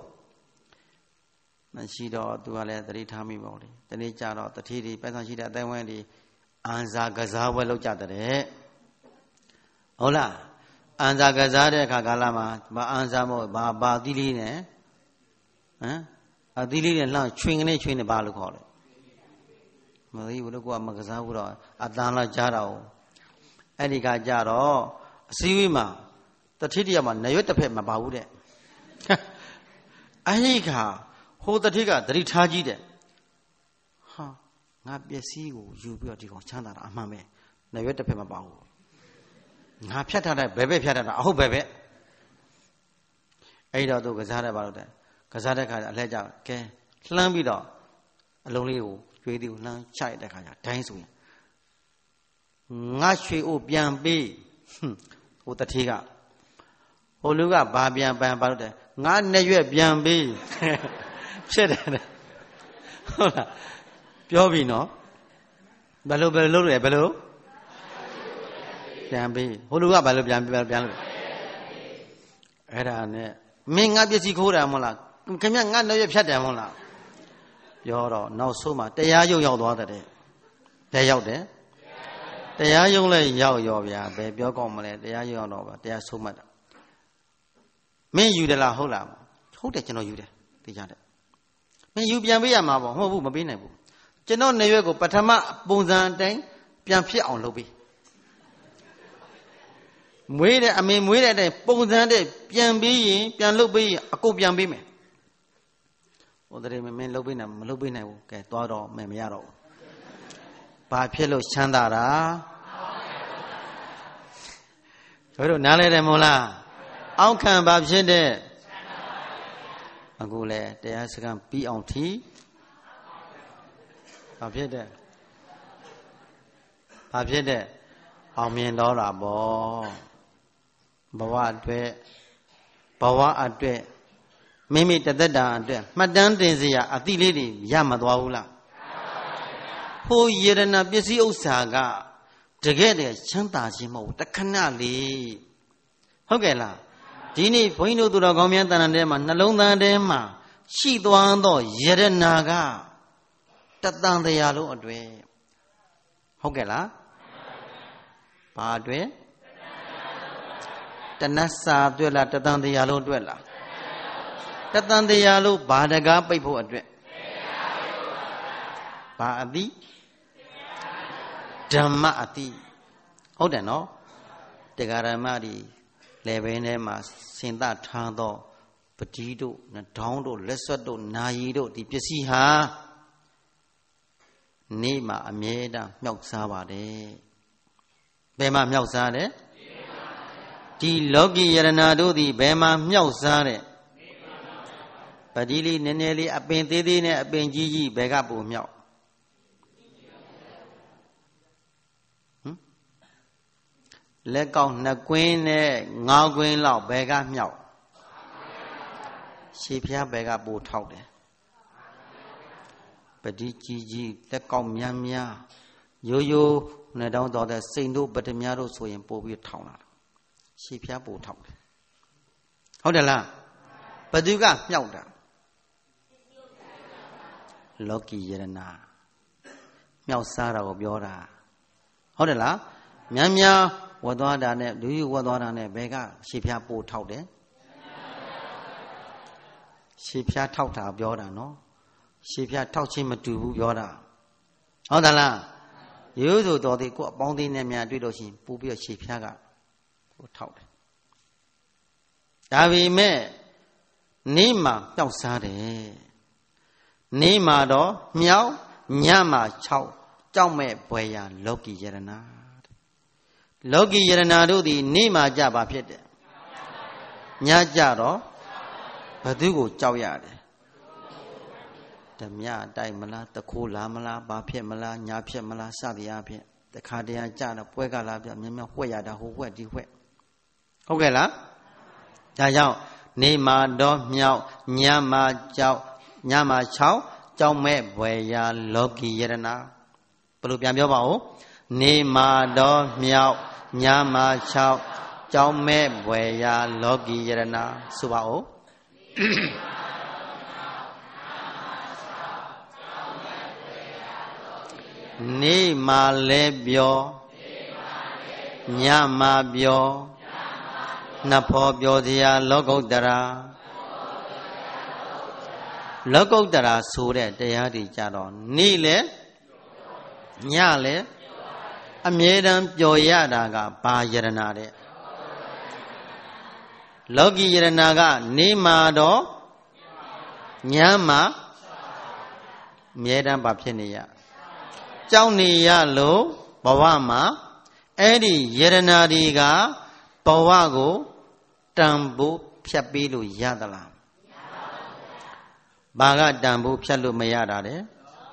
မရှိတော့သူကလည်းတတိထားမိပေါ့လေတနေ့ကျတော့တတိတွေပိုက်ဆံရှိတဲ့အတိုင်းဝိုင်းတွေအန်စာကစားပွဲလုပ်ကြတဲ့ဟုတ်လားအန်စာကစားတဲ့အခါကာလမှာဘာအန်စာမို့ဘာသီးလေးနဲ့အသီးလေးနဲ့လှမ်းချွင်ကနေဘာလို့ခေါ်လဲမသိဘူးလို့ကိုကမကစားဘူးတော့အတန်လာကြားတာ哦အဲ့ဒီကကြတော့အစည်းအဝေးမှာတတိတရမှာနရွက်တစ်ဖက်မပါဘူးတဲ့ Aika, hold the tiger, the retaji. Ha, not be a sea, you be a tickle chanda, a mamma. Never the pema bow. Not piata, baby piata, oh baby. Ada do Gazada about that. Gazada can let out, can slam it up. A lonely old, radio, long child that can dance with. Nashi o pian be. With the tiger. Oluga Babian Ban about that. Not never pian be. Said that. Piovino. Bello bello bello. Pian be. Oluga bello pian. Era Minga busy coda mola. Come young, not know your chat mola. You're no so much. They are you other day. They out there. They are young lay ya, baby, your commonly. They are you over. They are so much. May you the la hola. Who did you know you there? The yard. May you be a way, mamma, who will be able. General Nevego, Patama, Bozan, Dang, Piampia on lobby. Wait, I mean, wait at a Bozan, Pian be, Pian Lobby, a co pian be me. Or the men Lobina, get Doro, Memiaro. By Pielo Chandara. Nale de Mola. How can Babjende? Agule, the Askan be on tea. Babjede. How mean dollar ball. Bawa adwe. Mimi Tadada, Madame Denzia, a tea lady, Yamadwaula. Who yet a busy Osaga. Together, Chanta Jimo, the canali. Hogela. Dini, Poino to the Gomian and them, and Nalonda Dema. She doando, Yerenaga. Tatan the yellow adwe. Hogela. Padre. Tanasa dwella, Tatan the yellow dweller. Tatan the yellow, Badaga people adwe. Badi. Dhammaati. Hold on, no? The Garamadi, Levenema, Sinta Tando, Petido, Natondo, Lesado, Naido, the Pesiha Nema Ameda, Milk Savade. Bema Milk Sade? Di Logi Yeranado, the Bema Milk Sade. Padili, Neneli, a Pentedine, a Benji, Begabu Milk. Let go, na queen, now queen law, beggar meow. Sheep ya beggar boat out there. But Gigi, let go, mia. Yo, na down to the Saint but the Miaro so in Bobby town. Sheep ya boat out. How the la? But you got meow. Lucky Yerena. Meow Sara of Yora. How the la? Mia. What do you what on a beggar? Sheep ya boat out there? Sheep ya tout up Yoda, no? Sheep ya touch him to Yoda. Oh, the la. You do the good bounty name ya do him, Pubi a sheep yaga. Tout. Davi me Nima, don't sade. Nima do, meow, Nyama, chow, Jaume, Boya, Loki Yerana. Logi Yeranado the Nima Jaba Pete Nyajaro Padugo Chowyade the Mia Daimala, the Kula Mala, Bapia Mala, Nyapia Mala, Saviapia, the Cardia Jana, Puega Labia, Mima Huayada, who wet you wet. Okay, la Dayao Nima Do Miao Nyama Chow, Jaume Boya Logi Yerana Pulupiam Yobao Nima Do Miao Nyama Chow, Jaume Boya Logi Yerana Subao. Nima Lebio, Nyama Bio, Napo Biodia Logodara. Logodara Sure, Deadi Jaron. Nile, Nyale. A maiden Joyadaga, Bayaranade. လောကီယရနာကနေမှာတော့ညမှာမြဲတမ်းပါဖြစ်နေရကြောက်နေရလို့ဘဝမှာအဲ့ဒီယရနာတွေကဘဝကိုတန်ဖို့ဖြတ်ပေးလို့ရသလားဘာကတန်ဖို့ဖြတ်လို့မရတာလဲ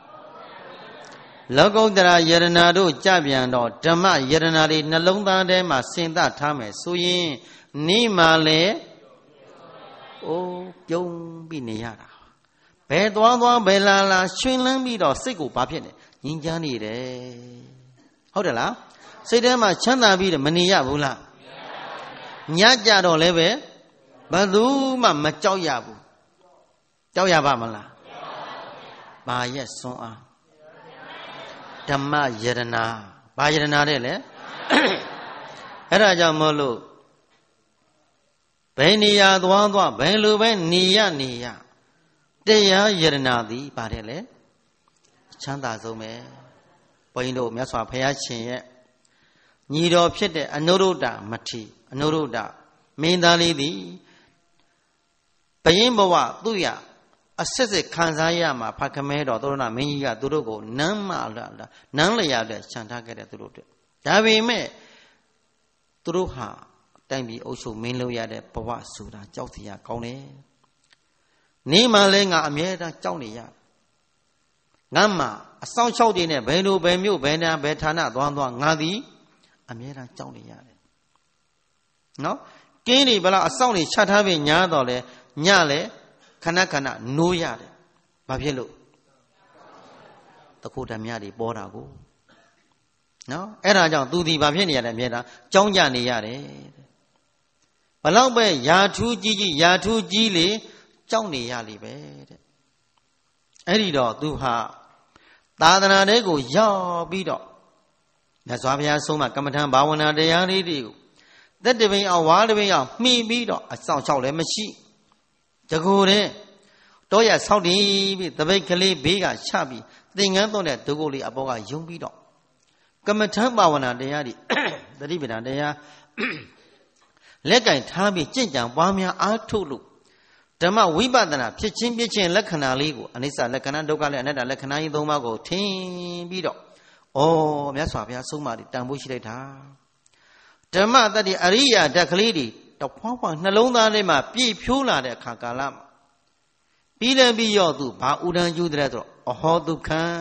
လောကုတ္တရာယရနာတို့ကြပြန်တော့ဓမ္မယရနာတွေနှလုံးသားထဲမှာစင်သထားမယ်ဆိုရင်နေမှာလေအိုးပြုံးပြီးနေရတာဘယ်သွားဘယ်လာရွှင်လန်းပြီးတော့စိတ်ကိုဘာဖြစ်နေငြင်းချမ်းနေတယ်ဟုတ်တယ်လားစိတ်ထဲမှာချမ်းသာပြီးတော့မနေရဘူးလားညကြတော့လည်းပဲဘယ်သူမှမကြောက်ရဘူးကြောက်ရပါမလားဘာရဲ့စွန်းအားဓမ္မယရနာဘာယရနာတဲ့လဲအဲ့ဒါကြောင့်မို့လို့ဘယ်နေရာသွားဘယ်လိုပဲနေရတရားယရနာသည်ပါတယ်လေချမ်းသာဆုံးပဲဘုန်းကြီးတို့မြတ်စွာဘုရားရှင်ရဲ့ညီတော်ဖြစ်တဲ့အနုရုဒ္ဓမထေရအနုရုဒ္ဓမင်းသားလေးသည်ဘယင်းဘဝသူ့ရအစစ်စစ်ခံစားရမှာဖခင်မဲတော်သောရဏမင်းကြီးကသူတို့ကိုနမ်းလျာတဲ့ခြံထားခဲ့တဲ့သူတို့အတွက်ဒါပေမဲ့သူတို့ဟာတိုင်ပြီးအုပ်ချုပ်မင်းလုပ်ရတဲ့ဘဝဆိုတာကြောက်စရာကောင်းတယ်နေမှလည်းငါအမြဲတမ်းကြောက်နေရငါမှအဆောင်လျှောက်တွေနဲ့ဘယ်လိုဘယ်မျိုးဘယ်နာဘယ်ဌာနသွားငါသည်အမြဲတမ်းကြောက်နေရတယ်နော်ကင်းတွေဘလားအဆောင်တွေချထားပြီးညားတော့လဲညလဲခဏနိုးရတယ်ဘာဖြစ်လို့တခုဓမြတွေပေါ်တာကိုနော်အဲ့ဒါကြောင့်သူဒီဘာဖြစ်နေရလဲအမြဲတမ်းကြောင်းကြနေရတယ်ဘလောက်ပဲယာထူးကြီးလေကြောက်နေရလိပဲတဲ့အဲ့ဒီတော့သူဟာသာသနာတဲကိုရောက်ပြီးတော့မြတ်စွာဘုရားဆုံးမကမ္မထံဘာဝနာတရားလေးတွေကိုသက်တပိန်အောင်ဝါတပိန်အောင်မှီပြီးတော့အဆောင်လျှောက်လည်းမရှိတကူတဲ့တော့ရဆောက်တည်ပြီးတပိတ်ကလေးဘေးကချပြီးသင်္ကန်းသွန်းတဲ့ဒုက္ခလေးအပေါ်ကယုံပြီးတော့ကမ္မထံဘာဝနာတရားတွေတတိပဒံတရားလက်ကင်ထားပြီးကြင့်ကြံပွားများအားထုတ်လို့ဓမ္မဝိပဿနာဖြစ်ချင်းလက္ခဏာလေးကိုအနိစ္စလက္ခဏာဒုက္ခလည်းအနတ္တလက္ခဏာကြီးသုံးပါးကိုထင်ပြီးတော့ဩမြတ်စွာဘုရားဆုံးမတန်ဖိုးရှိလိုက်တာဓမ္မတတ္တိအရိယာဓာတ်ကလေးတွေတဖွာနှလုံးသားထဲမှာပြည့်ဖြိုးလာတဲ့အခါကာလမှာပြီးလည်းပြီးရောသူဘာဥဒံယူတဲ့ဆိုတော့အဟောဒုက္ခံ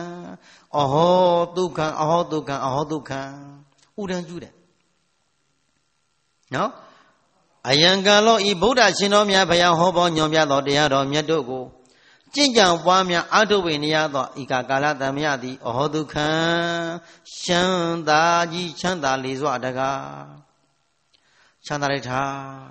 ဥဒံယူတယ်နော်အယံကာလောဤဗုဒ္ဓရှင်တော်မြတ်ဘုရားဟောပေါ်ညွန်ပြသောတရားတော်မြတ်တို့ကိုကျင့်ကြံပွားများအထုပ်ဝေနေရသောဤကာလတမယသည်အဟောဒုက္ခံချမ်းသာကြီးချမ်းသာလေစွာတကားချမ်းသာလိုက်တာ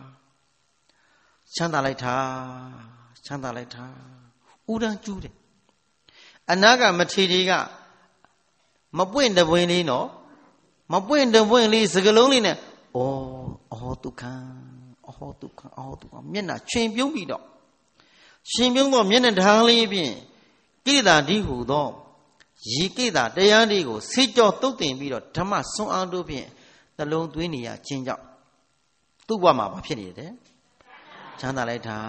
ဥဒံကျူးတယ်အနာကမထေရီကမပွင့်တပွင့်လေးနော်မပွင့်တပွင့်လေးစကလုံးလေးနဲ့အဟောဒုက္ခံမျက်နှာရှင်ပြုံးပြီးတော့မျက်နှာထားလေးဖြင့်ကိလေသာဒီဟုသောရေကိလေသာတရားတွေကိုဆေးကြောတုတ်တင်ပြီးတော့ဓမ္မစွန့်အားတို့ဖြင့်နှလုံးသွင်းနေရခြင်းကြောင့်သူ့ဘဝမှာဘာဖြစ်နေတယ်ချမ်းသာလိုက်တာ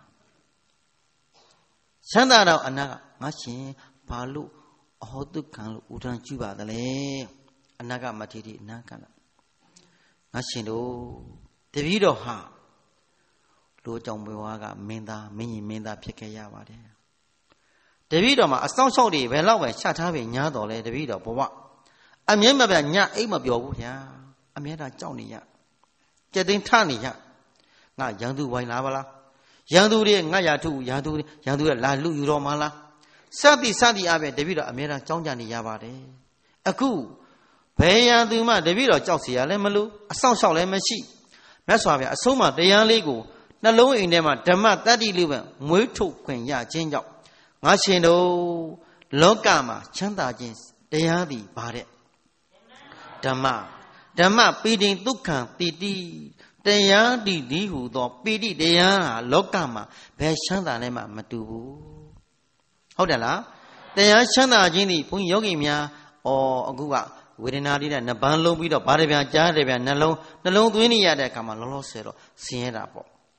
ချမ်းသာတော့အနာကငါရှင်ဘာလို့အဟောဒုက္ခံလို့ဥဒံကျူပါသလဲအနာကမထေရီအနာကငါရှင်တို့တပည့်တော်ဟာလိုကြောင့်ဘဝကမင်းသားဖြစ်ခဲ့ရပါတယ်တပည့်တော်မှာအဆောင်လျှောက်တွေဘယ်လောက်ပဲချထားပြီညားတော်လဲတပည့်တော်ဘဝအမြဲမပြညအိတ်မပြောဘူးဗျာအမြဲတမ်းကြောက်နေရကြက်သိန်းထနေရငါရန်သူဝိုင်းလာပါလားရန်သူတွေငါရထုရန်သူတွေလာလူယူတော်မှာလားစသည်အပဲတပည့်တော်အမြဲတမ်းကြောင်းကြနေရပါတယ်အခုဘယ်ရန်သူမှတပည့်တော်ကြောက်เสียလည်းမလို့အဆောင်လျှောက်လည်းမရှိမြတ်စွာဘုရားအဆုံးမတရားလေးကိုနှလုံးအိမ်ထဲမှာဓမ္မတတ္တိလေးပဲမွေးထုတ်ခွင့်ရခြင်းကြောင့်ငါရှင်တို့လောကမှာချမ်းသာခြင်းတရားသည်ပါတဲ့ဓမ္မပိဋိဒုက္ခံတိတိတရားဒီဟူသောပိဋိတရားဟာလောကမှာဘယ်ချမ်းသာလဲမှမတူဘူးဟုတ်တယ်လားတရားချမ်းသာခြင်းသည်ဘုန်းကြီးယောဂီများအခုကဝေဒနာလေးနဲ့နှပန်းလုံးပြီးတော့ဗားတပြန်ကြားတယ်ဗျနှလုံးသွင်းနေရတဲ့အခါမှာလောလောဆယ်တော့ဆင်းရဲတာပေါ့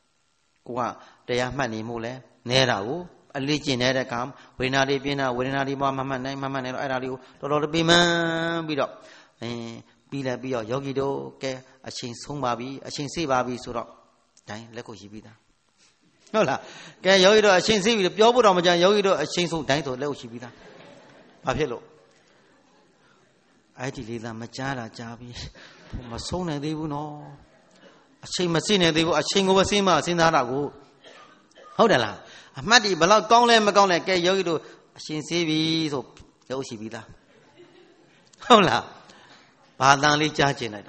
Qua they are many mule, Nera, a legion at a camp, when are they been a winner, mamma, name, mamma, and I do, Lord Bima, beat up. Bila be your yogi do, a chin sung baby, a chin see baby, so dine, let go shibida. No la, can yogi do a chin see with the pure Ramajan yogi do a chin so dine to let shibida. Papillo. I did a majara jabi, Masona they will know. A chin machine, they were a chin over Simas in Arago. How the la? A maddy, but not gone, Macon, can yogi do a chin see so Yoshibida. How la? ဘာတန်လေးကြားကျင်လိုက်တာ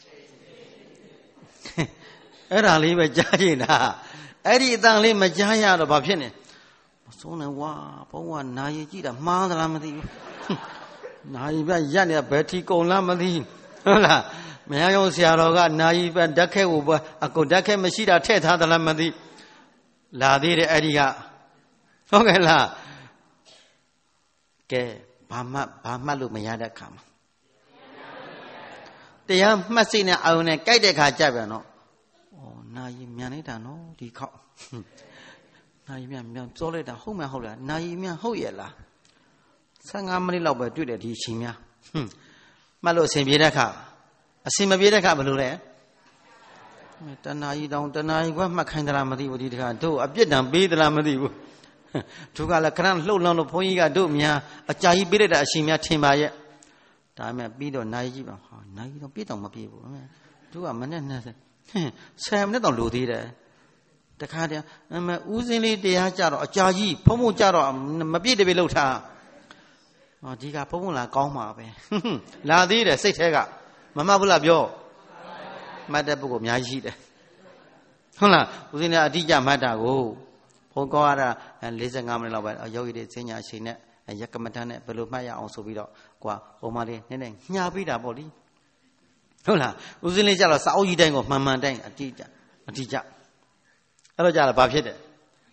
အဲ့ဒါလေးပဲကြားကျင်တာအဲ့ဒီအတန်လေးမကြားရတော့ဘာဖြစ်နေမဆုံးနဲ့ဝါဘုံကနာရီကြည့်တာမှားသလားမသိဘူးနာရီပြရက်နေဘယ်ထီကုန်လားမသိဟုတ်လားမရရုံဆရာတော်ကနာရီပြဓာတ်ခဲကိုအကုန်ဓာတ်ခဲမရှိတာထည့်ထားသလားမသိလာသေးတယ်အဲ့ဒီကဟုတ်ကဲ့လားကဲဘာမှတ်လို့မရတဲ့ခါမှာတရားမှတ်စိတ်နဲ့အာရုံနဲ့ကြိုက်တဲ့ခါကြပြန်တော့ဩနာယီမြန်နေတာနော်ဒီခေါက်နာယီမြန်ပြောလိုက်တာဟုတ်မှဟုတ်လားနာယီမြန်ဟုတ်ရဲ့လား15မိနစ်လောက်ပဲတွေ့တယ်ဒီအချိန်များမှတ်လို့အဆင်ပြေတဲ့ခါအဆင်မပြေတဲ့ခါဘယ်လိုလဲတဏှာကြီးတောင်တဏှာကြီးကမှတ်ခိုင်းသလားမသိဘူးဒီတခါတို့အပြစ်ဒဏ်ပေးသလားမသိဘူးသူကလည်းခဏလှုပ်လှောင်းလို့ဘုန်းကြီးကတို့များအကြာကြီးပေးလိုက်တာအချိန်များထင်ပါရဲ့ဒါမှပြီးတော့နိုင်ကြည့်ပါဟာနိုင်တော့ပြည့်တော့မပြည့်ဘူးသူကမနဲ့10မိနစ်တော့လိုသေးတယ်တခါတည်းဦးစင်းလေးတရားကြတော့အကြာကြီးဖုံဖုံကြတော့မပြည့်တပြည့်လောက်ထားဒီကဖုံဖုံလာကောင်းမှာပဲလာသေးတယ်စိတ်แท้ကမမှတ်ဘူးလားပြောမှတ်တဲ့ပုဂ္ဂိုလ်အများကြီးရှိတယ်ဟုတ်လားဦးစင်းလေးအတိအကျမှတ်တာကိုဘုံကောရတာ45မိနစ်လောက်ပဲယောဂီတွေစဉ္ညာရှိနဲ့ရကမတန်းနဲ့ဘယ်လိုမှတ်ရအောင်ဆိုပြီးတော့ကွာဟိုမှာလေးနည်းနည်းညှာပေးတာပေါ့လေဟုတ်လားဦးစင်းလေးကြတော့စာအုပ်ကြီးတိုင်းကိုမှန်တိုင်းအတိအကျအဲ့တော့ကြတော့ဘာဖြစ်တယ်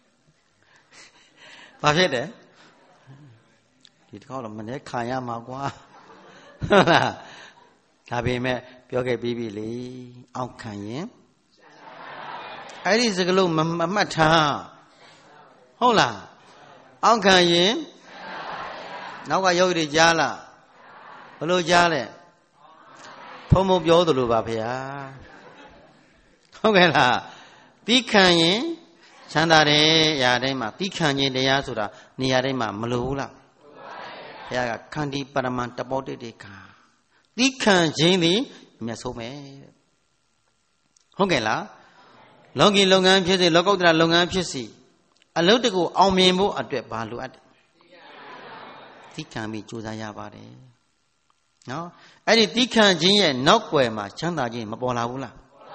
ဒီတစ်ခါတော့မနေ့ခံရမှာကွာဟုတ်လားဒါပေမဲ့ပြောခဲ့ပြီးပြီလေအောက်ခံရင်အဲ့ဒီစကလုံးမမှတ်ထားဟုတ်လားအောက်ခံရင်နောက်ကယောဂီတွေကြားလားဘလို့ကြားလဲဖုံဖုံပြောသလိုပါဗျာဟုတ်ကဲ့လားသီးခံရင်ချမ်းသာတယ်ຢာတိုင်းမှာသီးခံခြင်းတရားဆိုတာနေရာတိုင်းမှာမလိုဘူးလားဘုရားကခန္တီပရမန်တပောတိတေခါသီးခံခြင်းသည်အမြတ်ဆုံးပဲဟုတ်ကဲ့လားလောကီလုပ်ငန်းဖြစ်စေလောကုတ္တရာလုပ်ငန်းဖြစ်စီအလုပ်တကူအောင်မြင်ဖို့အတွက်ဘာလိုအပ်တယ်သီးခံပြီးကြိုးစားရပါတယ်နော်အဲ့ဒီသီးခံခြင်းရဲ့နောက်ွယ်မှာချမ်းသာခြင်းမပေါ်လာဘူးလား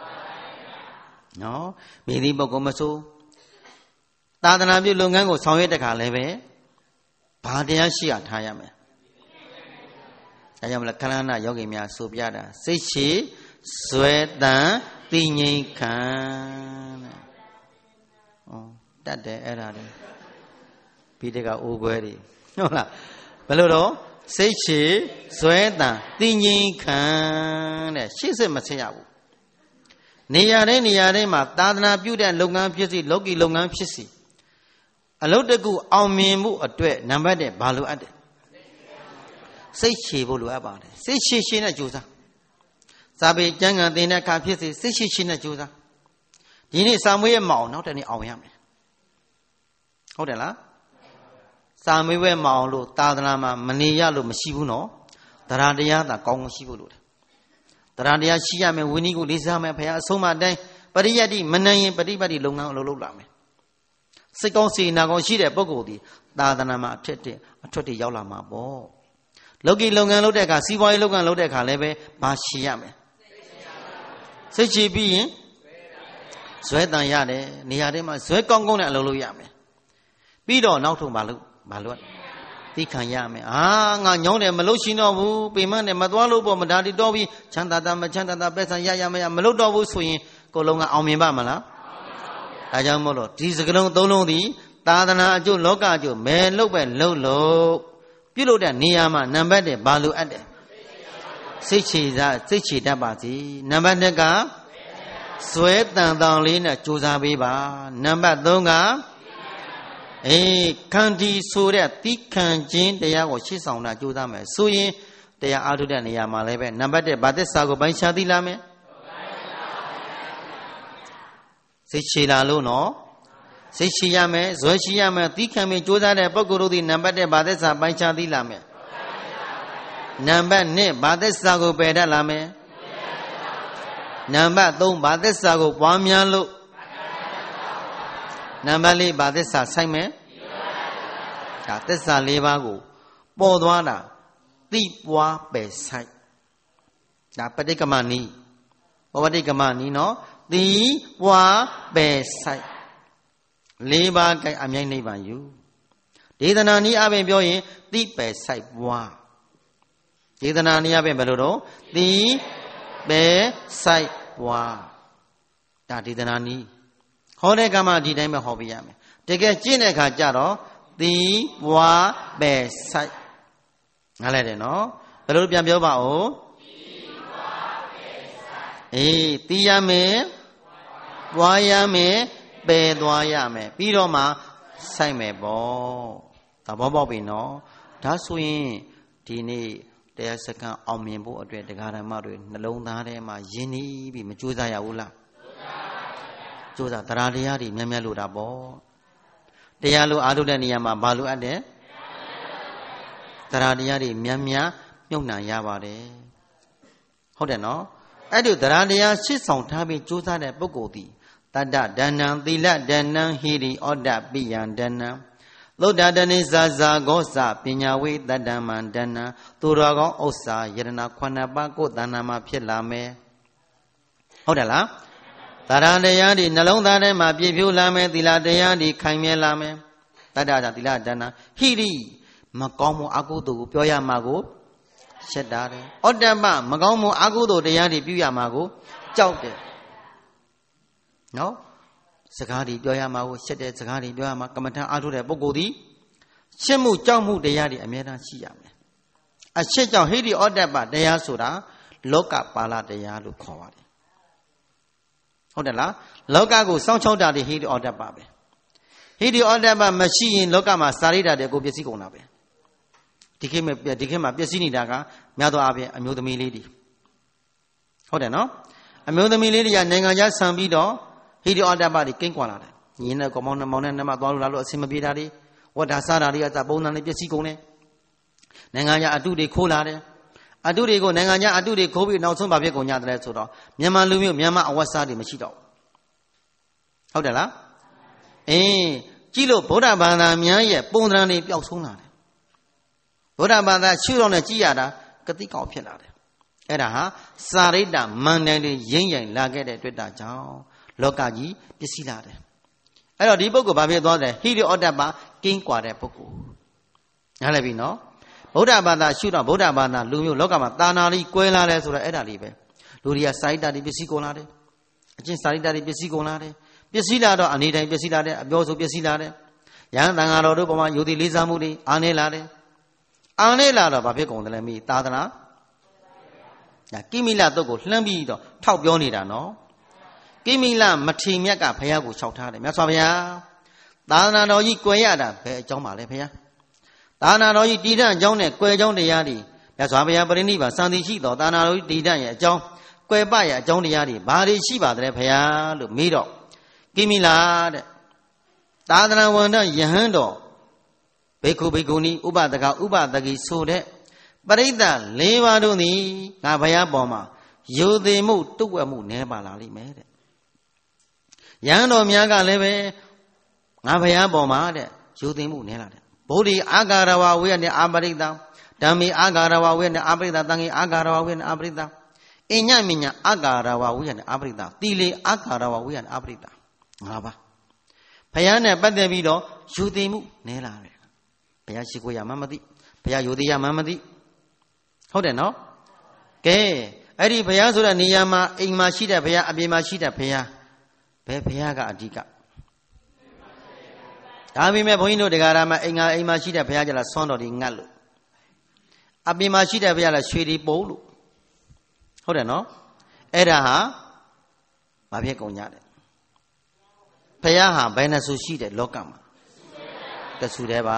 နော်မိသည့်ပုဂ္ဂိုလ်မဆိုသာသနာပြုလုပ်ငန်းကိုဆောင်ရွက်တဲ့ခါလည်းပဲဘာတရားရှိရထားရမယ်ဒါကြောင့်မလားခန္ဓာယောဂီများဆိုပြတာစိတ်ရှိဇွဲတန်သိငြိမ်ခံတဲ့တတ်တယ်အဲ့ဒါလေပြီးတကအိုးခွဲတွေဟုတ်လားဘယ်လိုတော့စိတ်ချေဇွဲတန်သိငြိမ်ခံတဲ့ရှေ့စစ်မဆက်ရဘူးနေရာတိုင်းမှာသာသနာပြုတဲ့လုပ်ငန်းဖြစ်စီလောကီလုပ်ငန်းဖြစ်စီအလုပ်တကူအောင်မြင်မှုအတွက်နံပါတ်1ဘာလိုအပ်တယ်စိတ်ချေဖို့လိုအပ်ပါတယ်စိတ်ချေနဲ့ကြိုးစားစာပေကျမ်းဂန်သင်တဲ့အခါဖြစ်စီစိတ်ချေနဲ့ကြိုးစားဒီနေ့စာမွေးရမအောင်နောက်တနေ့အောင်ရမယ်ဟုတ်တယ်လားစာမေးပွဲမအောင်လို့သာသနာမှာမနေရလို့မရှိဘူးနော်တရားတရားသာကောင်းကောင်းရှိဖို့လိုတယ်တရားတရားရှိရမယ်ဝိနည်းကိုလေးစားမယ်ဘုရားအဆုံးမတိုင်းပရိယတ်တိမနိုင်ရင်ပฏิပတ်တိလုပ်ငန်းအလုပ်လုပ်လာမယ်စိတ်ကောင်းစေနာကောင်းရှိတဲ့ပုဂ္ဂိုလ်ဒီသာသနာမှာအထွက်တွေရောက်လာမှာပေါ့လောကီလုပ်ငန်းလုပ်တဲ့အခါစီးပွားရေးလုပ်ငန်းလုပ်တဲ့အခါလည်းပဲဘာရှိရမယ်စိတ်ချပြီးရင်ဇွဲတန်ရတယ်နေရာထဲမှာဇွဲကောင်းကောင်းနဲ့အလုပ်လုပ်ရမယ်ပြီးတော့နောက်ထုံဘာလို့သိခံရမယ်ငါညောင်းတယ်မလို့ရှိတော့ဘူးပေမနဲ့မသွားလို့ပေါ့မဒါတိတော့ပြီးချမ်းသာတာမချမ်းသာတာပဲဆန်ရမလို့တော့ဘူးဆိုရင်ကိုယ်လုံးကအောင်မြင်ပါမလားဒါကြောင့်မို့လို့ဒီစကလုံးသုံးလုံးသည်သာသနာအကျိုးလောကအကျိုးမဲလို့ပဲလှုပ်ပြုတ်လို့တဲ့နေရာမှာနံပါတ်1ဘာလို့အပ်တယ်စိတ်ချေတတ်ပါစေနံပါတ်2က Xuế tàng tàng lý nè chú sa bì bà. Number 3 cả. Khăn đi xô đẹp tí khăn chín để ya của xí sòng là chú sa mẹ. Xô yên để ya áo đu nhà mà lấy về. Number 3 bà tết sa của bánh xa tí làm mẹ. Xí xí là luôn nó. Xí xí ya mẹ. Xuế xí ya mẹ. Tí khăn mẹ chú sa đẹp. Bác cô đi number 3 bà tết sa bánh xa tí làm mẹ. Number 4 bà tết sa của bè đã làm mẹ. Number 3 bà tết sa của bó mian lộ. Number 4 bà tết sa xanh mẹ. Cả tết sa lê ba của bó đoá là tí bó bè xanh. Đã bắt đi cầm ni. Bắt đi cầm ni nó. Tí bó bè xanh. Lê ba cái ám nhanh này bà dụ. Đi thân à ni á bên biểu hiện tí bè xanh bó. Đi thân à ni á bên biểu đồ. Tí bè xanh bó. Đã đi thân à ni. Hồi này cầm đi đây mà họ bị ám. Thế cái chuyện này khá chả đó. Tí bó bè xanh. Nghe lại đấy nó. Biểu đồ biểu bảo. Tí ya mẹ. Bó ya mẹ. Bè đoá ya mẹ. Bí đó mà. Xanh mẹ bó. Ta bó bó bì nó. Đã xu yên. Đi này. Để sẽ càng ông miền bộ. Để gà ra mà rồi. Nó lông ta đây mà. Yên đi. Bí mà chú ra ya ula. Chú ra. Ta ra đi ya đi. Mẹ mẹ lù ra bó. Để ya lù á lù đen ya mà. Bà lù á đen. Ta ra đi ya đi. Mẹ mẹ. Nhúc nàng ya bà đấy.ဟုတ်တယ်နော်အဲ့ဒီတရားတရားရှစ်ဆောင်ထားပြီးကြိုးစားတဲ့ပုဂ္ဂိုလ်သည်တတ္တဒဏ္ဏံသီလဒဏ္ဏံဟိရိဩဒ္ဒပိယံဒဏ္ဏံသုဒ္ဓတနိဇာဇာဂောစပညာဝေတတ္တမံဒဏ္ဏံသူတော်ကောင်းဥစ္စာယရဏခုနှစ်ပါးကိုယ်တဏ္ဍာမှာဖြစ်လာမယ်ဟုတ်တယ်လားတရားတရားဒီနှလုံးသားထဲမှာပြည့်ဖြိုးလာမယ်သီလတရားဒီခိုင်မြဲလာမယ်တတ္တသီလဒဏ္ဏံဟိရိမကောင်းမှုအကုသိုလ်ကိုပြောရမှာကိုရှက်တာတယ်ဩတ္တပမကောင်းမှုအကုသိုလ်တရားတွေပြုရမှာကိုကြောက်တယ်နော်စကားတွေပြောရမှာကိုရှက်တဲ့စကားတွေပြောရမှာကမ္မထအားထုတ်တဲ့ပုဂ္ဂိုလ်သည်ရှက်မှုကြောက်မှုတရားတွေအမြဲတမ်းရှိရမယ်အရှက်ကြောင့်ဟိရိဩတ္တပတရားဆိုတာလောကပါဠတရားလို့ခေါ်ပါတယ်ဟုတ်တယ်လားလောကကိုစောင့်ချောက်တာတွေဟိရိဩတ္တပပဲဟိရိဩတ္တပမရှိရင်လောကမှာစာရိတ္တတွေကိုပျက်စီးကုန်တာပဲဒီခေတ်မှာပျက်စီးနေတာကများသောအားဖြင့်အမျိုးသမီးလေးတွေဟုတ်တယ်နော်အမျိုးသမီးလေးတွေကနိုင်ငံခြားဆံပြီးတော့ဟိရိဩတ္တပတွေကင်းကွာလာတယ်ညီနဲ့ကောင်မောင်နဲ့နှမသွားလို့လာလို့အဆင်မပြေတာတွေဝတ်တာစားတာတွေကပုံစံလေးပျက်စီးကုန်တယ်နိုင်ငံခြားအတုတွေခိုးလာတယ်အတုတွေကိုနိုင်ငံခြားအတုတွေခိုးပြီးနောက်ဆုံးဘာဖြစ်ကုန်ကြတယ်ဆိုတော့မြန်မာလူမျိုးမြန်မာအဝတ်စားတွေမရှိတော့ဟုတ်တယ်လားကြည့်လို့ဗုဒ္ဓဘာသာများရဲ့ပုံစံတွေပျောက်ဆုံးလာတယ်ဗုဒ္ဓဘာသာရှုတော်နဲ့ကြည်ရတာကတိကောက်ဖြစ်လာတယ်အဲ့ဒါဟာစာရိတ္တမန္တန်တွေရင်းရင်လာခဲ့တဲ့တွေ့တာကြောင့်လောကကြီးပျက်စီးလာတယ်အဲ့တော့ဒီပုဂ္ဂိုလ်ဘာဖြစ်သွားတယ်ဟိရိဩတ္တပကင်းကွာတဲ့ပုဂ္ဂိုလ်နားလည်ပြီနော်ဗုဒ္ဓဘာသာရှုတော့ဗုဒ္ဓဘာသာလူမျိုးလောကမှာတာနာလေးကွဲလာတယ်ဆိုတော့အဲ့ဒါလေးပဲလူတွေကစာရိတ္တတွေပျက်စီးကုန်လာတယ်အကျင့်စာရိတ္တတွေပျက်စီးကုန်လာတယ်ပျက်စီးလာတော့အနေတိုင်းပျက်စီးလာတယ်အပြောဆိုပျက်စီးလာတယ်ယဟန်တန်ဃာတော်တို့ပေါ်မှာယုတိလေးစားမှုတွေအားနေလာတယ်အားနေလာတော့ဘာဖြစ်ကုန်တယ်လဲမိသာသနာကိမိလတုတ်ကိုလှမ်းပြီးတော့ထောက်ပြောနေတာနော်ကိမိလမထေမြတ်ကဘုရားကိုလျှောက်ထားတယ်မြတ်စွာဘုရားသာသနာတော်ကြီးကွယ်ရတာဘယ်အကြောင်းပါလဲဘုရားသာသနာတော်ကြီးတည်တဲ့အကြောင်းနဲ့ကွယ်အကြောင်းတရားတွေမြတ်စွာဘုရားပရိနိဗ္ဗာန်စံတိရှိတော်သာသနာတော်ကြီးတည်တဲ့ရဲ့အကြောင်းကွယ်ပရဲ့အကြောင်းတရားတွေဘာတွေရှိပါသလဲဘုရားလို့မေးတော့ကိမိလတဲ့သာသနာဝန်ထယဟန်တော်ဘေခုဘေခုနီဥပဒကဥပဒကိဆိုတဲ့ပရိသတ်၄ပါးတို့သည်ငါဘုရားပေါ်မှာယုံသေးမှုတုတ်ဝက်မှုနဲပါလာလိမ့်မယ်တဲ့ယဟန်တော်များကလည်းပဲငါဘုရားပေါ်မှာတဲ့ယုံသေးမှုနဲလာတယ်ဗုဒ္ဓီအာဂါရဝဝိယနဲ့အာပရိသဓမ္မေအာဂါရဝဝိယနဲ့အာပရိသတန်ကြီးအာဂါရဝဝိယနဲ့အာပရိသအညမညအာဂါရဝဝိယနဲ့အာပရိသတိလေအာဂါရဝဝိယနဲ့အာပရိသငါးပါးဘုရားနဲ့ပတ်သက်ပြီးတော့ယုံသေးမှုနဲလာတယ်ဘုရားရှိခိုးရမှမသိဘုရားယုံသေးရမှမသိဟုတ်တယ်နော်ကဲအဲ့ဒီဘုရားဆိုတဲ့နေရာမှာအိမ်မှာရှိတဲ့ဘုရားအပြင်မှာရှိတဲ့ဘုရားဘယ်ဘုရားကအဓိကဒါပေမဲ့ဘုန်းကြီးတို့တရားဓမ္မအိမ်မှာရှိတဲ့ဘုရားကြလားဆွမ်းတော်ဒီငတ်လို့အပြင်မှာရှိတဲ့ဘုရားလားရွှေဒီပုံလို့ဟုတ်တယ်နော်အဲ့ဒါဟာဘာဖြစ်ကုန်ကြတယ်ဘုရားဟာဘယ်နှဆူရှိတယ်လောကမှာတဆူတည်းပါ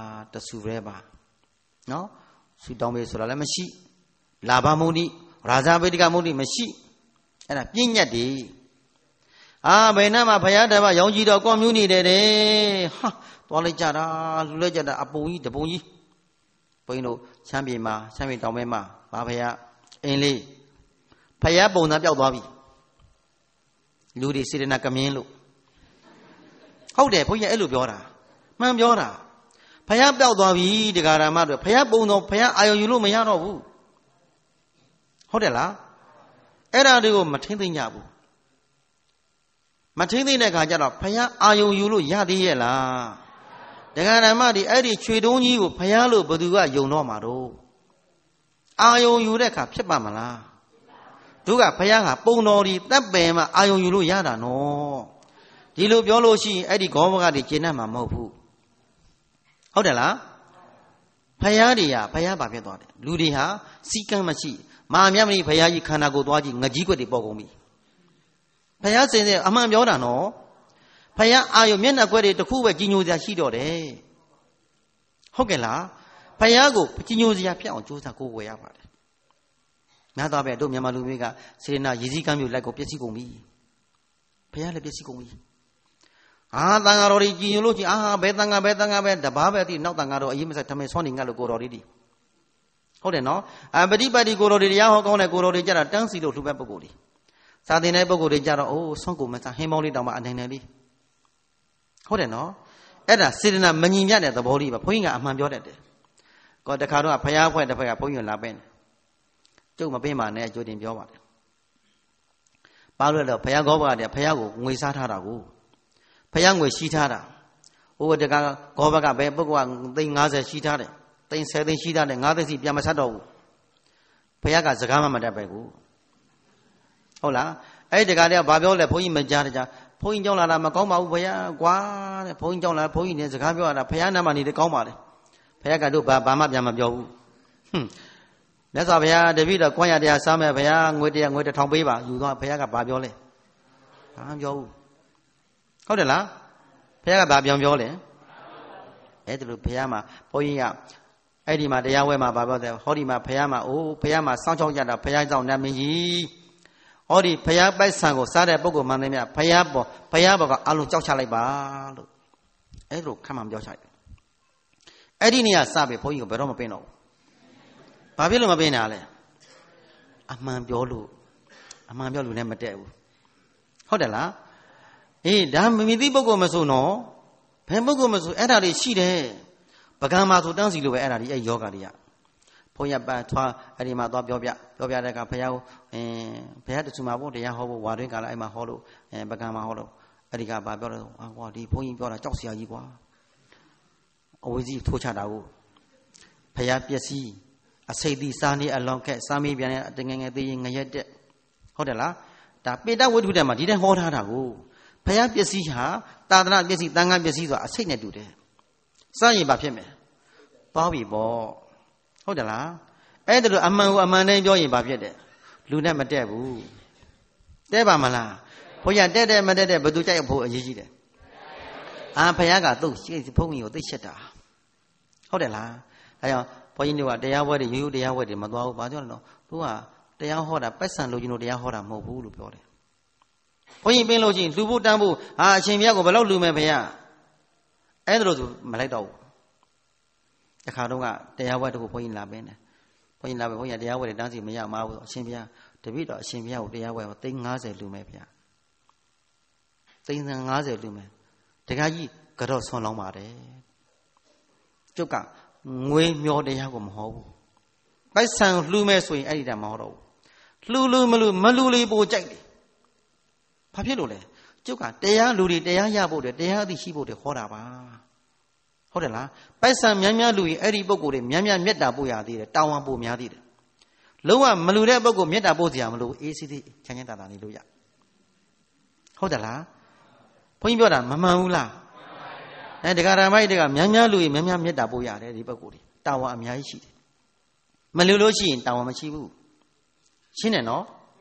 နော်ဆူတောင်းပေးဆိုတာလည်းမရှိလာဘမုန်တိရာဇဗေဒကမုန်တိမရှိအဲ့ဒါပြည့်ညတ်တယ်ဘယ်နှမှာဘုရားတပါးရောင်ကြီးတော်ကွန်မြူနီတယ်ဟာသွားလိုက်ကြတာလူလိုက်ကြတာအပုံကြီးတပုံကြီးဘုန်းကြီးတို့ချမ်းပြေမှာချမ်းပြေတောင်မဲမှာဗာဘုရားအင်းလေးဘုရားပုံသားပျောက်သွားပြီလူတွေစေတနာကမြင်းလို့ဟုတ်တယ်ဘုန်းကြီးအဲ့လိုပြောတာမှန်ပြောတာဘုရားပျောက်သွားပြီတရားဓမ္မတွေဘုရားပုံတော်ဘုရားအာယုံယူလို့မရတော့ဘူးဟုတ်တယ်လားအဲ့ဒါတွေကိုမထင်းသိကြဘူးမထင်းသိတဲ့ခါကျတော့ဘုရားအာယုံယူလို့ရသေးရဲ့လားတရားဓမ္မတွေအဲ့ဒီခြေတုံးကြီးကိုဘုရားလို့ဘယ်သူကယုံတော့မှာတော့အာယုံယူတဲ့ခါဖြစ်ပါမလားတို့ကဘုရားကပုံတော်ဒီတပ်ပယ်မှာအာယုံယူလို့ရတာနော်ဒီလိုပြောလို့ရှိရင်အဲ့ဒီဂောဘကတွေကျင့်တတ်မှာမဟုတ်ဘူးဟုတ်တယ်လားဘုရားတွေကဘုရားဘာဖြစ်သွားတယ်လူတွေဟာစီကံမရှိမာမြတ်မဏိဘုရားကြီးခန္ဓာကိုယ်သွားကြည့်ငကြီးကွက်တွေပေါ်ကုန်ပြီဘုရားစင်စေအမှန်ပြောတာနော်ဘုရားအာယုမျက်နှာကွက်တွေတစ်ခုပဲကြီးညိုစရာရှိတော့တယ်ဟုတ်ကဲ့လားဘုရားကိုကြီးညိုစရာဖြစ်အောင်ကြိုးစားကိုယ်ဝယ်ရပါတယ်နားသားပဲတို့မြန်မာလူမျိုးကစေနာရည်စည်းကမ်းမျိုးလိုက်ကိုပျက်စီးကုန်ပြီဘုရားလည်းပျက်စီးကုန်ပြီတန်ဃာတော်တွေကြီးညိုလို့ချင်းဘယ်တန်ဃာပဲတပါးပဲတိနောက်တန်ဃာတော်အရေးမဆက်ထမင်းဆွမ်းနေငတ်လို့ကိုတော်လေးဒီဟုတ်တယ်နော်ပฏิပတ်တိကိုတော်တွေတရားဟောကောင်းတဲ့ကိုတော်တွေကြတာတန်းစီလို့လှူမဲ့ပုဂ္ဂိုလ်တွေစာသင်တဲ့ပုဂ္ဂိုလ်တွေကြတော့ဆွမ်းကိုမစားဟင်းပေါင်းလေးတောင်မှအနိုင်နိုင်လေးဟုတ်တယ်နော်အဲ့ဒါစေတနာမညီမျှတဲ့သဘောလေးပါဘုန်းကြီးကအမှန်ပြောတတ်တယ်ကောတခါတော့ဘုရားဖွဲ့တစ်ဖက်ကဘုန်းကြီးလာပင်းကျုပ်မပင်းပါနဲ့ကြိုတင်ပြောပါတယ်ဘာလို့လဲတော့ဘုရားကောဘကတည်းကဘုရားကိုငွေစားထားတာကိုဘုရားငွေရှိထားတာတကကောဘကဘယ်ပုဂ္ဂိုလ်ကသိန်း50ရှိထားတယ်သိန်း10သိန်းရှိထားတယ်9သိန်းစီပြန်မဆက်တော့ဘူးဘုရားကစကားမှမတတ်ပဲကိုဟုတ်လားအဲ့ဒီတကားတည်းကဘာပြောလဲဘုန်းကြီးမကြားကြဘုန်းကြီးကြောင်းလာတာမကောင်းပါဘူးဘုရားကွာတဲ့ဘုန်းကြီးကြောင်းလာဘုန်းကြီးနဲ့စကားပြောရတာဘုရားနာမနေတယ်ကောင်းပါလေဘုရားကတို့ဘာမှပြန်မပြောဘူးလက်စွာဘုရားတပည့်တော်ကွမ်းရတရားစားမယ်ဘုရားငွေ1000ပေးပါယူသွားဘုရားကဘာပြောလဲဘာမှပြောဘူးဟုတ်တယ်လားဘုရားကဘာပြောလဲအဲ့ဒါလို့ဘုရားမှာဘုန်းကြီးကအဲ့ဒီမှာတရားဝဲမှာဘာပြောတယ်ဟောဒီမှာဘုရားမှာဘုရားမှာစောင့်ချောက်ရတာဘုရားကြောင့်နာမည်ကြီးဟောဒီဘုရားပိုက်ဆံကိုစားတဲ့ပုဂ္ဂိုလ်မှန်တယ်မြတ်ဘုရားပေါ်ကအလုံးကြောက်ချလိုက်ပါလို့အဲ့လိုခမ်းမှပြောချလိုက်အဲ့ဒီနေရာစပြီဘုန်းကြီးကဘယ်တော့မပင်းတော့ဘူးဘာဖြစ်လို့မပင်းတာလဲအမှန်ပြောလို့လည်းမတည့်ဘူးဟုတ်တယ်လားဒါမမီသည့်ပုဂ္ဂိုလ်မဆိုနော်ဘယ်ပုဂ္ဂိုလ်မဆိုအဲ့ဒါတွေရှိတယ်ပကံမှာဆိုတန်းစီလို့ပဲအဲ့ဒါတွေအဲ့ယောဂတွေကဘုန်းကြီးပန်းသွားအဲ့ဒီမှာသွားပြောပြတဲ့အခါဘုရားကိုဘုရားတဆူမှာဘုရားဟောဖို့ဝါတွင်းကလည်းအဲ့မှာဟောလို့ပကံမှာဟောလို့အဲ့ဒီကဘာပြောလဲကွာဒီဘုန်းကြီးပြောတာကြောက်စရာကြီးကွာအဝေးကြီးထိုးချတာကိုဘုရားပျက်စီးအစိတ်တိစားနေအလောင်းခက်စားမေးပြန်တဲ့ငငယ်သေးရင်ငရက်တက်ဟုတ်တယ်လားဒါပေတဝိတ္ထုတဲ့မှာဒီတိုင်းဟောထားတာကိုဘုရားပျက်စီးဟာသာသနာပျက်စီးတန်ခါပျက်စီးဆိုတာအစိတ်နဲ့တူတယ်စားရင်ဘာဖြစ်မလဲသွားပြီပေါ့ဟုတ်တယ်လားအဲ့ဒါလိုအမှန်ကိုအမှန်တိုင်းပြောရင်ဘာဖြစ်တယ်လူနဲ့မတက်ဘူးတဲ့ပါမလားဘုရားတက်မတက်ဘယ်သူကြိုက်ဖို့အရေးကြီးတယ်ဘုရားကသူ့ရှိဘုန်းကြီးကိုသိချက်တာဟုတ်တယ်လားဒါကြောင့်ဘုန်းကြီးတို့ကတရားပွဲတွေရိုးရိုးတရားပွဲတွေမသွားဘူးဘာကြောင့်လဲတော့သူကတရားဟောတာပတ်စံလို့ကျွန်တော်တရားဟောတာမဟုတ်ဘူးလို့ပြောတယ်ဘုန်းကြီးပင်းလို့ချင်းလူဖို့တန်းဖို့အရှင်ဘုရားကိုဘယ်လောက်လူမယ်ဘုရားအဲ့ဒါလို့သူမလိုက်တော့ဘူးတခါတော့ကတရားပွဲတခုဘုန်းကြီးလာပင်းတယ်ဘုန်းကြီးလာပဲဘုန်းကြီးတရားပွဲတွေတန်းစီမရမှာဘူးအရှင်ဘုရားတပည့်တော်အရှင်ဘုရားကိုတရားပွဲကိုသိန်း50လူမယ်ဘုရားသိန်း50လူမယ်တခါကြီးကတော့ဆွန်လောင်းပါတယ်ကျုပ်ကငွေမျောတရားကိုမဟောဘူးပိုက်ဆံလှူမယ်ဆိုရင်အဲ့ဒီတည်းမဟောတော့ဘူးလှူမလှူလေပိုကြိုက်တယ်ဘာဖြစ်လို့လဲကျုပ်ကတရားလူတွေတရားရဖို့တယ်တရားအသိရှိဖို့တယ်ဟောတာပါဟုတ်တယ်လားပိုက်ဆံများလူရင်အဲ့ဒီပုဂ္ဂိုလ်တွေများမေတ္တာပို့ရသေးတယ်တောင်းဝပို့များသေးတယ်လုံးဝမလူတဲ့ပုဂ္ဂိုလ်မေတ္တာပို့စရာမလိုအေးစီးသေးချမ်းသာနေလို့ရဟုတ်တယ်လားဘုန်းကြီးပြောတာမမှန်ဘူးလားတရားဓမ္မကြီးတွေကများလူရင်များမေတ္တာပို့ရတယ်ဒီပုဂ္ဂိုလ်တွေတောင်းဝအများကြီးရှိတယ်မလူလို့ရှိရင်တောင်းဝမရှိဘူးရှင်းတယ်နော်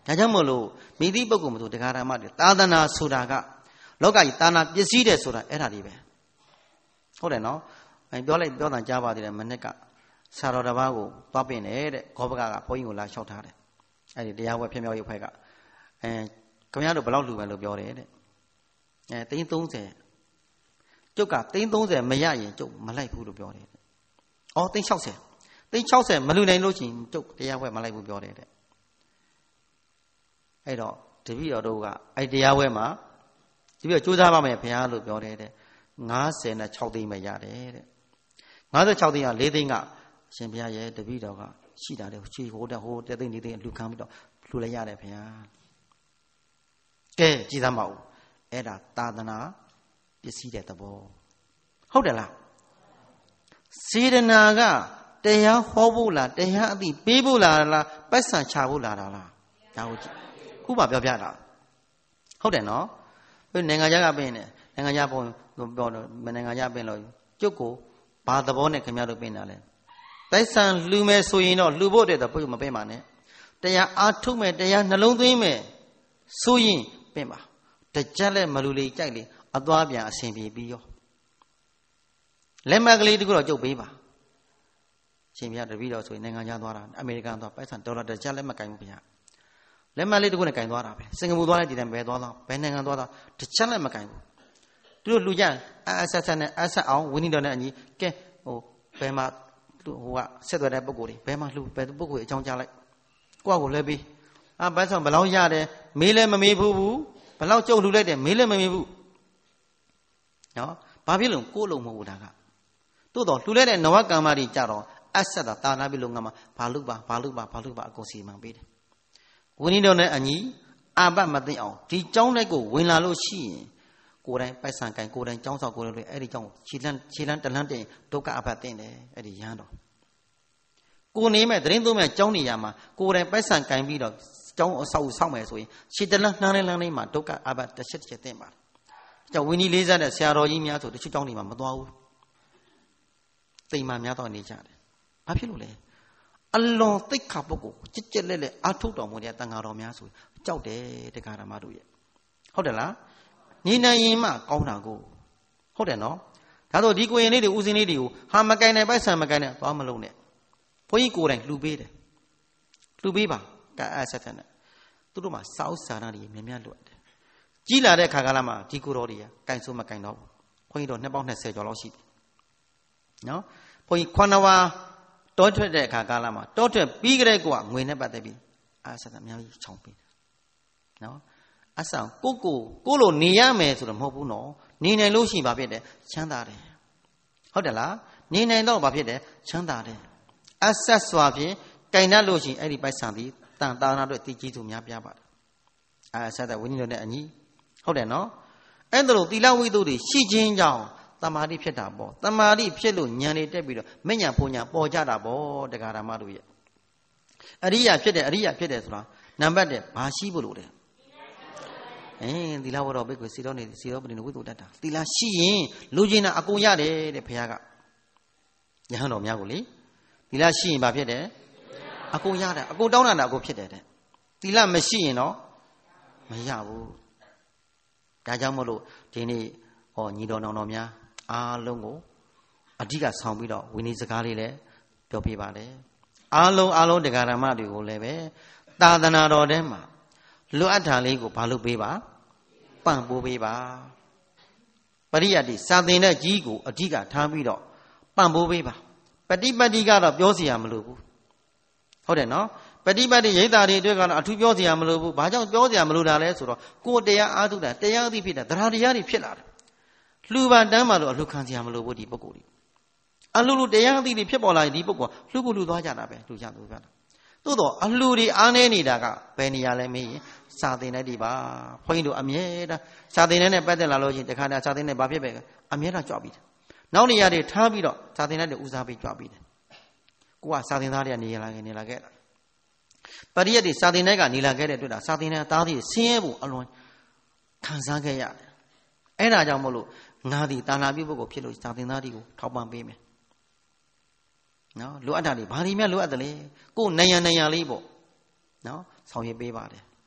ဒါကြောင့်မို့လို့မိသည့်ပုဂ္ဂိုလ်မဆိုတရားဓမ္မတွေသာသနာဆိုတာကလောကကြီးသာနာပစ္စည်းတယ်ဆိုတာအဲ့ဒါတွေပဲဟုတ်တယ်နော်ပြောတာကြားပါသေးတယ်မနေ့ကဆရာတော်တစ်ပါးကိုသွားပင်တယ်တဲ့ဂောဘကဘုန်းကြီးကိုလာလျှောက်ထားတယ်အဲ့ဒီတရားဝဲဖြစ်မြောက်ရေးဖွဲ့ကခင်ဗျားတို့ဘယ်လောက်လူပဲလို့ပြောတယ်တဲ့သိန်း30ကျုပ်ကသိန်း30မရရင်ကျုပ်မလိုက်ဘူးလို့ပြောတယ်တဲ့အော်သိန်း60မလူနိုင်လို့ရှိရင်ကျုပ်တရားဝဲမလိုက်ဘူးပြောတယ်တဲ့အဲ့တော့တပည့်တော်တို့ကအဲ့တရားဝဲမှာတပည့်တော်ကြိုးစားပါမယ်ဘုရားလို့ပြောတယ်တဲ့56သိန်းပဲရတယ်တဲ့56သိန်းက4သိန်းကအရှင်ဘုရားရဲ့တပည့်တော်ကရှိတာတဲ့ချီဟိုတဲ့သိန်း4သိန်းလူခံပြီးတော့လူလည်းရတယ်ဘုရားကဲကြည်သမ်းပါဦးအဲ့ဒါသာသနာပစ္စည်းတဲ့သဘောဟုတ်တယ်လားစေတနာကတရားဟောဖို့လားတရားအသိပေးဖို့လားပတ်စံချဖို့လားဒါကိုကြည့်ခုမှပြောပြတာဟုတ်တယ်နော်နိုင်ငံခြားကပင်တယ်နိုင်ငံခြားပုံပြောတော့နိုင်ငံခြားပင်လို့ကျုပ်ကိုဘာသဘောနဲ့ခင်ဗျားတို့ပင်တာလဲတိုက်ဆန်လှူမယ်ဆိုရင်တော့လှူဖို့အတွက်တော့ဘုရားမပင်ပါနဲ့တရားအားထုတ်မယ်တရားနှလုံးသွင်းမယ်ဆိုရင်ပင်ပါတကြက်လက်မလူလေးကြိုက်လေအသွားပြန်အဆင်ပြေပြီးရောလက်မကလေးတခုတော့ကျုပ်ပေးပါရှင်ပြတပည့်တော်ဆိုရင်နိုင်ငံခြားသွားတာအမေရိကန်သွားပိုက်ဆံဒေါ်လာတကြက်လက်မကင်ဘူးဗျာလက်မလေးတခုနဲ့ကင်သွားတာပဲစင်ကာပူသွားလိုက်ဒီတိုင်းပဲသွားတော့ဘယ်နိုင်ငံသွားတော့တကြက်လက်မကင်ဘူးသူတို့လူကြအဆက်နဲ့အဆက်အောင်ဝင်းနေတော်နဲ့အညီကဲဘယ်မှာကဆက်သွယ်တဲ့ပုဂ္ဂိုလ်တွေဘယ်မှာလှူဘယ်ပုဂ္ဂိုလ်အကြောင်းကြားလိုက်ကိုယ့်ကိုလဲပြီးဘတ်ဆောင်ဘလောက်ရတယ်မေးလဲမမေးဘူးဘလောက်ကြုံလှူလိုက်တယ်မေးလဲမမေးဘူးနော်ဘာဖြစ်လို့ကိုယ်လုံးမဟုတ်ဘူးဒါကတိုးတော့လှူလိုက်တဲ့နဝကမ္မတွေကြတော့အဆက်တာနာပြီလို့ငါမှဘာလုပ်ပါအကုန်စီမံပေးတယ်ဝင်းနေတော်နဲ့အညီအာဘမသိအောင်ဒီเจ้าလိုက်ကိုဝင်လာလို့ရှိရင်ကိုယ်တိုင်ပိုက်ဆံကန်ကိုယ်တိုင်ចောင်းဆောက်ကိုယ်တိုင်အဲ့ဒီကြောင့်ခြေလန်းတလန်းတင်ဒုက္ခအဖတ်တင်တယ်အဲ့ဒီရမ်းတော့ကိုနေမဲ့သတင်းသုံးမဲ့ចောင်းနေရမှာကိုယ်တိုင်ပိုက်ဆံကန်ပြီးတော့ចောင်းအဆောက်ဆောက်မယ်ဆိုရင်ခြေတလန်းနှမ်းလေးမှာဒုက္ခအဖတ်တစ်ချက်တင်ပါကြောင့်ဝင်းကြီးလေးစားတဲ့ဆရာတော်ကြီးများဆိုတချို့ចောင်းတွေမှာမသွားဘူးတိမ်မှများတော့နေကြတယ်ဘာဖြစ်လို့လဲအလွန်သိက္ခာပုဂ္ဂိုလ်ကြက်လက်အာထုတ်တော်မူတဲ့တန်ဃာတော်များဆိုကြောက်တယ်တရားဓမ္မတို့ရဲ့ဟုတ်တယ်လားညီနိုင်ရင်မှကောင်းတာကိုဟုတ်တယ်နော်ဒါဆိုဒီကိုရင်လေးတွေဦးစင်းလေးတွေကိုဟာမကင်နိုင်ပိုက်ဆံမကင်နိုင်သွားမလုံးနဲ့ဘုန်းကြီးကိုယ်တိုင်လှူပေးတယ်လှူပေးပါကဲဆက်တဲ့နဲ့သူတို့မှာစာအုပ်စာတမ်းတွေမြင်မြတ်လွတ်တယ်ကြီးလာတဲ့ခါကလာမှာဒီကိုတော်တွေကကင်ဆိုးမကင်တော့ဘူးဘုန်းကြီးတို့နှစ်ပေါင်း20ကျော်လောက်ရှိတယ်နော်ဘုန်းကြီး9ဝါတောထွက်တဲ့အခါကာလမှာတောထွက်ပြီးကြတဲ့ကောငွေနဲ့ပတ်သက်ပြီးဆက်တဲ့အများကြီးချောင်းပေးတယ်နော်အဆောင်ကိုလိုနေရမယ်ဆိုတော့မဟုတ်ဘူးနော်နေနိုင်လို့ရှိရင်ဘာဖြစ်တယ်ချမ်းသာတယ်ဟုတ်တယ်လားနေနိုင်တော့ဘာဖြစ်တယ်ချမ်းသာတယ်အဆက်စွာဖြင့်ကင်တတ်လို့ရှိရင်အဲ့ဒီပိုက်ဆံပြီးတန်တာနာတို့တည်ကြည်သူများပြပါတယ်ဆက်တဲ့ဝိနည်းတော်နဲ့အညီဟုတ်တယ်နော်အဲ့ဒါလို့သီလဝိသုဒ္ဓိရှိခြင်းကြောင့်တမာတိဖြစ်တာပေါ့တမာတိဖြစ်လို့ဉာဏ်တွေတက်ပြီးတော့မဉဏ်ပုံညာပေါ်ကြတာပေါ့တရားဓမ္မတို့ရဲ့အရိယာဖြစ်တယ်ဆိုတာနံပါတ်1ဘာရှိဖို့လို့လဲသီလဝတော်ဘိက္ခုစီတော်နေစီတော်ပရိနိဝိသုတ္တသီလရှိရင်လူကျင်တာအကုန်ရတယ်တဲ့ဘုရားကယဟန်တော်များကိုလေသီလရှိရင်ဘာဖြစ်တယ်အကုန်ရတယ်အကုန်တောင်းတာအကုန်ဖြစ်တယ်တဲ့သီလမရှိရင်တော့မရဘူးဒါကြောင့်မို့လို့ဒီနေ့ညီတော်နောင်တော်များအားလုံးကိုအဓိကဆောင်ပြီးတော့ဝိနည်းစကားလေးလည်းပြောပြပါတယ်အားလုံးတရားဓမ္မတွေကိုလည်းပဲသာသနာတော်ထဲမှာလွတ်အပ်တာလေးကိုဘာလို့ပေးပါပံ့ပိုးပေးပါပရိယတ်တိစာသင်တဲ့ကြီးကိုအဓိကထားပြီးတော့ပံ့ပိုးပေးပါပฏิပတ်တိကတော့ပြောစရာမလိုဘူးဟုတ်တယ်နော်ပฏิပတ်တိရိတ်တာတွေအတွက်ကတော့အထူးပြောစရာမလိုဘူးဘာကြောင့်ပြောစရာမလိုတာလဲဆိုတော့ကိုယ်တရားအားထုတ်တာတရားသိဖြစ်တာတရားတွေဖြစ်လာတယ်လှူပါတမ်းမှလို့အလှခံစရာမလိုဘူးဒီပုဂ္ဂိုလ်ကြီးအလှလူတရားသိတွေဖြစ်ပေါ်လာရင်ဒီပုဂ္ဂိုလ်လှူဖို့လှူသွားကြတာပဲလှူကြလို့ပြတာသို့တော့အလှတွေအားနေနေတာကဘယ်နေရာလဲမေးရင်စာသင်တဲ့ဒီပါဘုန်းကြီးတို့အမြဲတမ်းစာသင်တဲ့နဲ့ပတ်သက်လာလို့ချင်းတခါတည်းစာသင်တဲ့ဘာဖြစ်ပဲအမြဲတမ်းကြွပြီးတယ်နောက်နေရာတွေထားပြီးတော့စာသင်တဲ့ဦးစားပေးကြွပြီးတယ်ကိုကစာသင်သားတွေကနေလာခဲ့တာပရိယတ်တွေစာသင်တဲ့ကနေလာခဲ့တဲ့တွေ့တာစာသင်တဲ့သားတွေဆင်းရဲဖို့အလွန်ခံစားခဲ့ရတယ်အဲ့ဒါကြောင့်မို့လို့ငါဒီတာနာပြုဖို့ကိုဖြစ်လို့စာသင်သားတွေကိုထောက်ပံ့ပေးမယ်နော်လိုအပ်တာတွေဘာတွေများလိုအပ်တယ်လဲကိုယ်နိုင်ရလေးပေါ့နော်ဆောင်ရွက်ပေးပါတယ်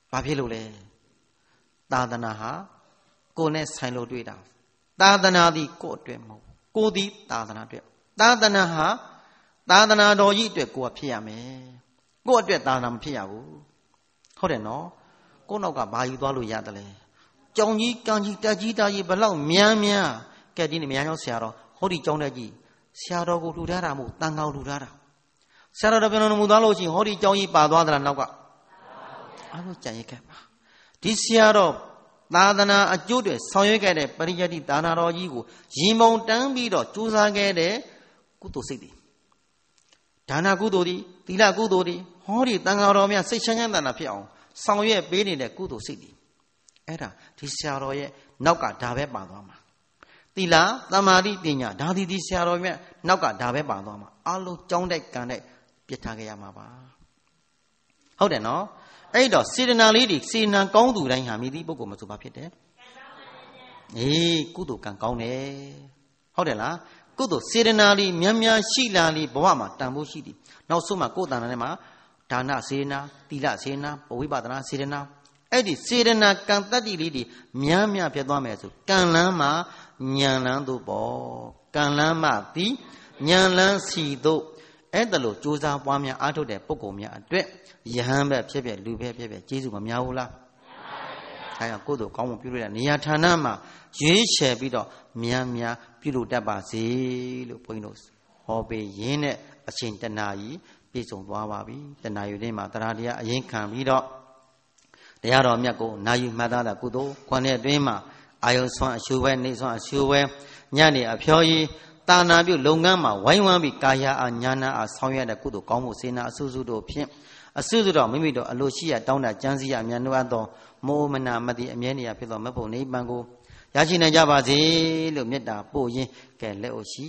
ဘာဖြစ်လို့လဲသာသနာဟာကိုယ်နဲ့ဆိုင်လို့တွေ့တာသာသနာသည်ကိုယ့်အတွက်မဟုတ်ကိုယ်သည်သာသနာအတွက်သာသနာဟာသာသနာတော်ကြီးအတွက်ကိုယ်ကဖြစ်ရမယ်ကိုယ့်အတွက်သာသနာမဖြစ်ရဘူးဟုတ်တယ်နော်ကိုယ့်နောက်ကဘာယူသွားလို့ရတယ်လဲကြောင်ကြီးကံကြီးတက်ကြီးတာကြီးဘလောက်များများကဲဒီနေ့များရောက်ဆရာတော်ဟောဒီကြောင်တက်ကြီးဆရာတော်ကိုလှူထားတာမဟုတ်တန်ကောင်လှူထားတာဆရာတော်ပြန်တော်မူသွားလို့ရှိရင်ဟောဒီကြောင်ကြီးပါသွားသလားနောက်ကအားလုံးကြံရခဲ့ပါဒီဆရာတော်သာသနာအကျိုးတွေဆောင်ရွက်ခဲ့တဲ့ပရိယတ္တိသာနာတော်ကြီးကိုရင်ပုံတန်းပြီးတော့ကြိုးစားခဲ့တဲ့ကုသိုလ်စိတ်တွေဒါနကုသိုလ်တွေသီလကုသိုလ်တွေဟောဒီတန်ဃာတော်များစိတ်ချမ်းသာဖြစ်အောင်ဆောင်ရွက်ပေးနေတဲ့ကုသိုလ်စိတ်တွေအဲ့ဒါဒီဆရာတော်ရဲ့နောက်ကဒါပဲပါသွားမှာသီလသမာဓိပညာဒါဒီဆရာတော်မြတ်နောက်ကဒါပဲပါသွားမှာအလုံးကြောင်းတိုက်ကန်တိုက်ပြစ်ထားခဲ့ရမှာပါဟုတ်တယ်နော်အဲ့တော့စေတနာလေးတွေစေတနာကောင်းသူတိုင်းဟာမိသည့်ပုဂ္ဂိုလ်မဆိုပါဖြစ်တယ်အေးကုသိုလ်ကံကောင်းတယ်ဟုတ်တယ်လားကုသိုလ်စေတနာလေးများများရှိလာလေးဘဝမှာတန်ဖိုးရှိသည်နောက်ဆုံးမှာကိုယ်တဏ္ဍာထဲမှာဒါနစေတနာသီလစေတနာဘဝိပဿနာစေတနာအဲ့ဒီစေတနာကံတတ္တိလေးတွေများများဖြစ်သွားမယ်ဆိုကံလန်းမှာဉာဏ်လန်းတို့ပေါ့ကံလန်းမှသည်ဉာဏ်လန်းစီတို့အဲ့ဒါလို့ကြိုးစားပွားများအားထုတ်တဲ့ပုဂ္ဂိုလ်များအတွက်ယဟန်ပဲဖြစ်ဖြစ်လူပဲဖြစ်ဖြစ်ကျေးဇူးမများဘူးလားအဲဒါကိုယ်တို့ကောင်းမှုပြုလို့ရနေရာဌာနမှာရွေးချယ်ပြီးတော့များများပြုလို့တတ်ပါစေလို့ဘုန်းကြီးတို့ဟောပေးရင်းနဲ့အချိန်တနာကြီးပြည့်စုံသွားပါပြီတနာယူတဲ့မှာတရားတရားအရင်ခံပြီးတော့တရားတော်မြတ်ကိုနာယူမှတ်သားတာကုသိုလ်ခွန်တဲ့အတွင်းမှာအာယုံဆွမ်းအရှုပဲနေဆွမ်းအရှုပဲညနေအဖျော်ရည်တာနာပြုလုပ်ငန်းမှာဝိုင်းဝန်းပြီးကာယအာညာနာအားဆောင်ရွက်တဲ့ကုသိုလ်ကောင်းမှုစေနာအစုစုတို့ဖြင့်အစုစုတော့မိမိတို့အလိုရှိရတောင်းတာကြံစည်ရမြန်နှုတ်အပ်သောမောမနာမတိအမြဲနေရဖြစ်သောမဖို့နိဗ္ဗာန်ကိုရရှိနိုင်ကြပါစေလို့မေတ္တာပို့ရင်းကဲလက်အိုရှိ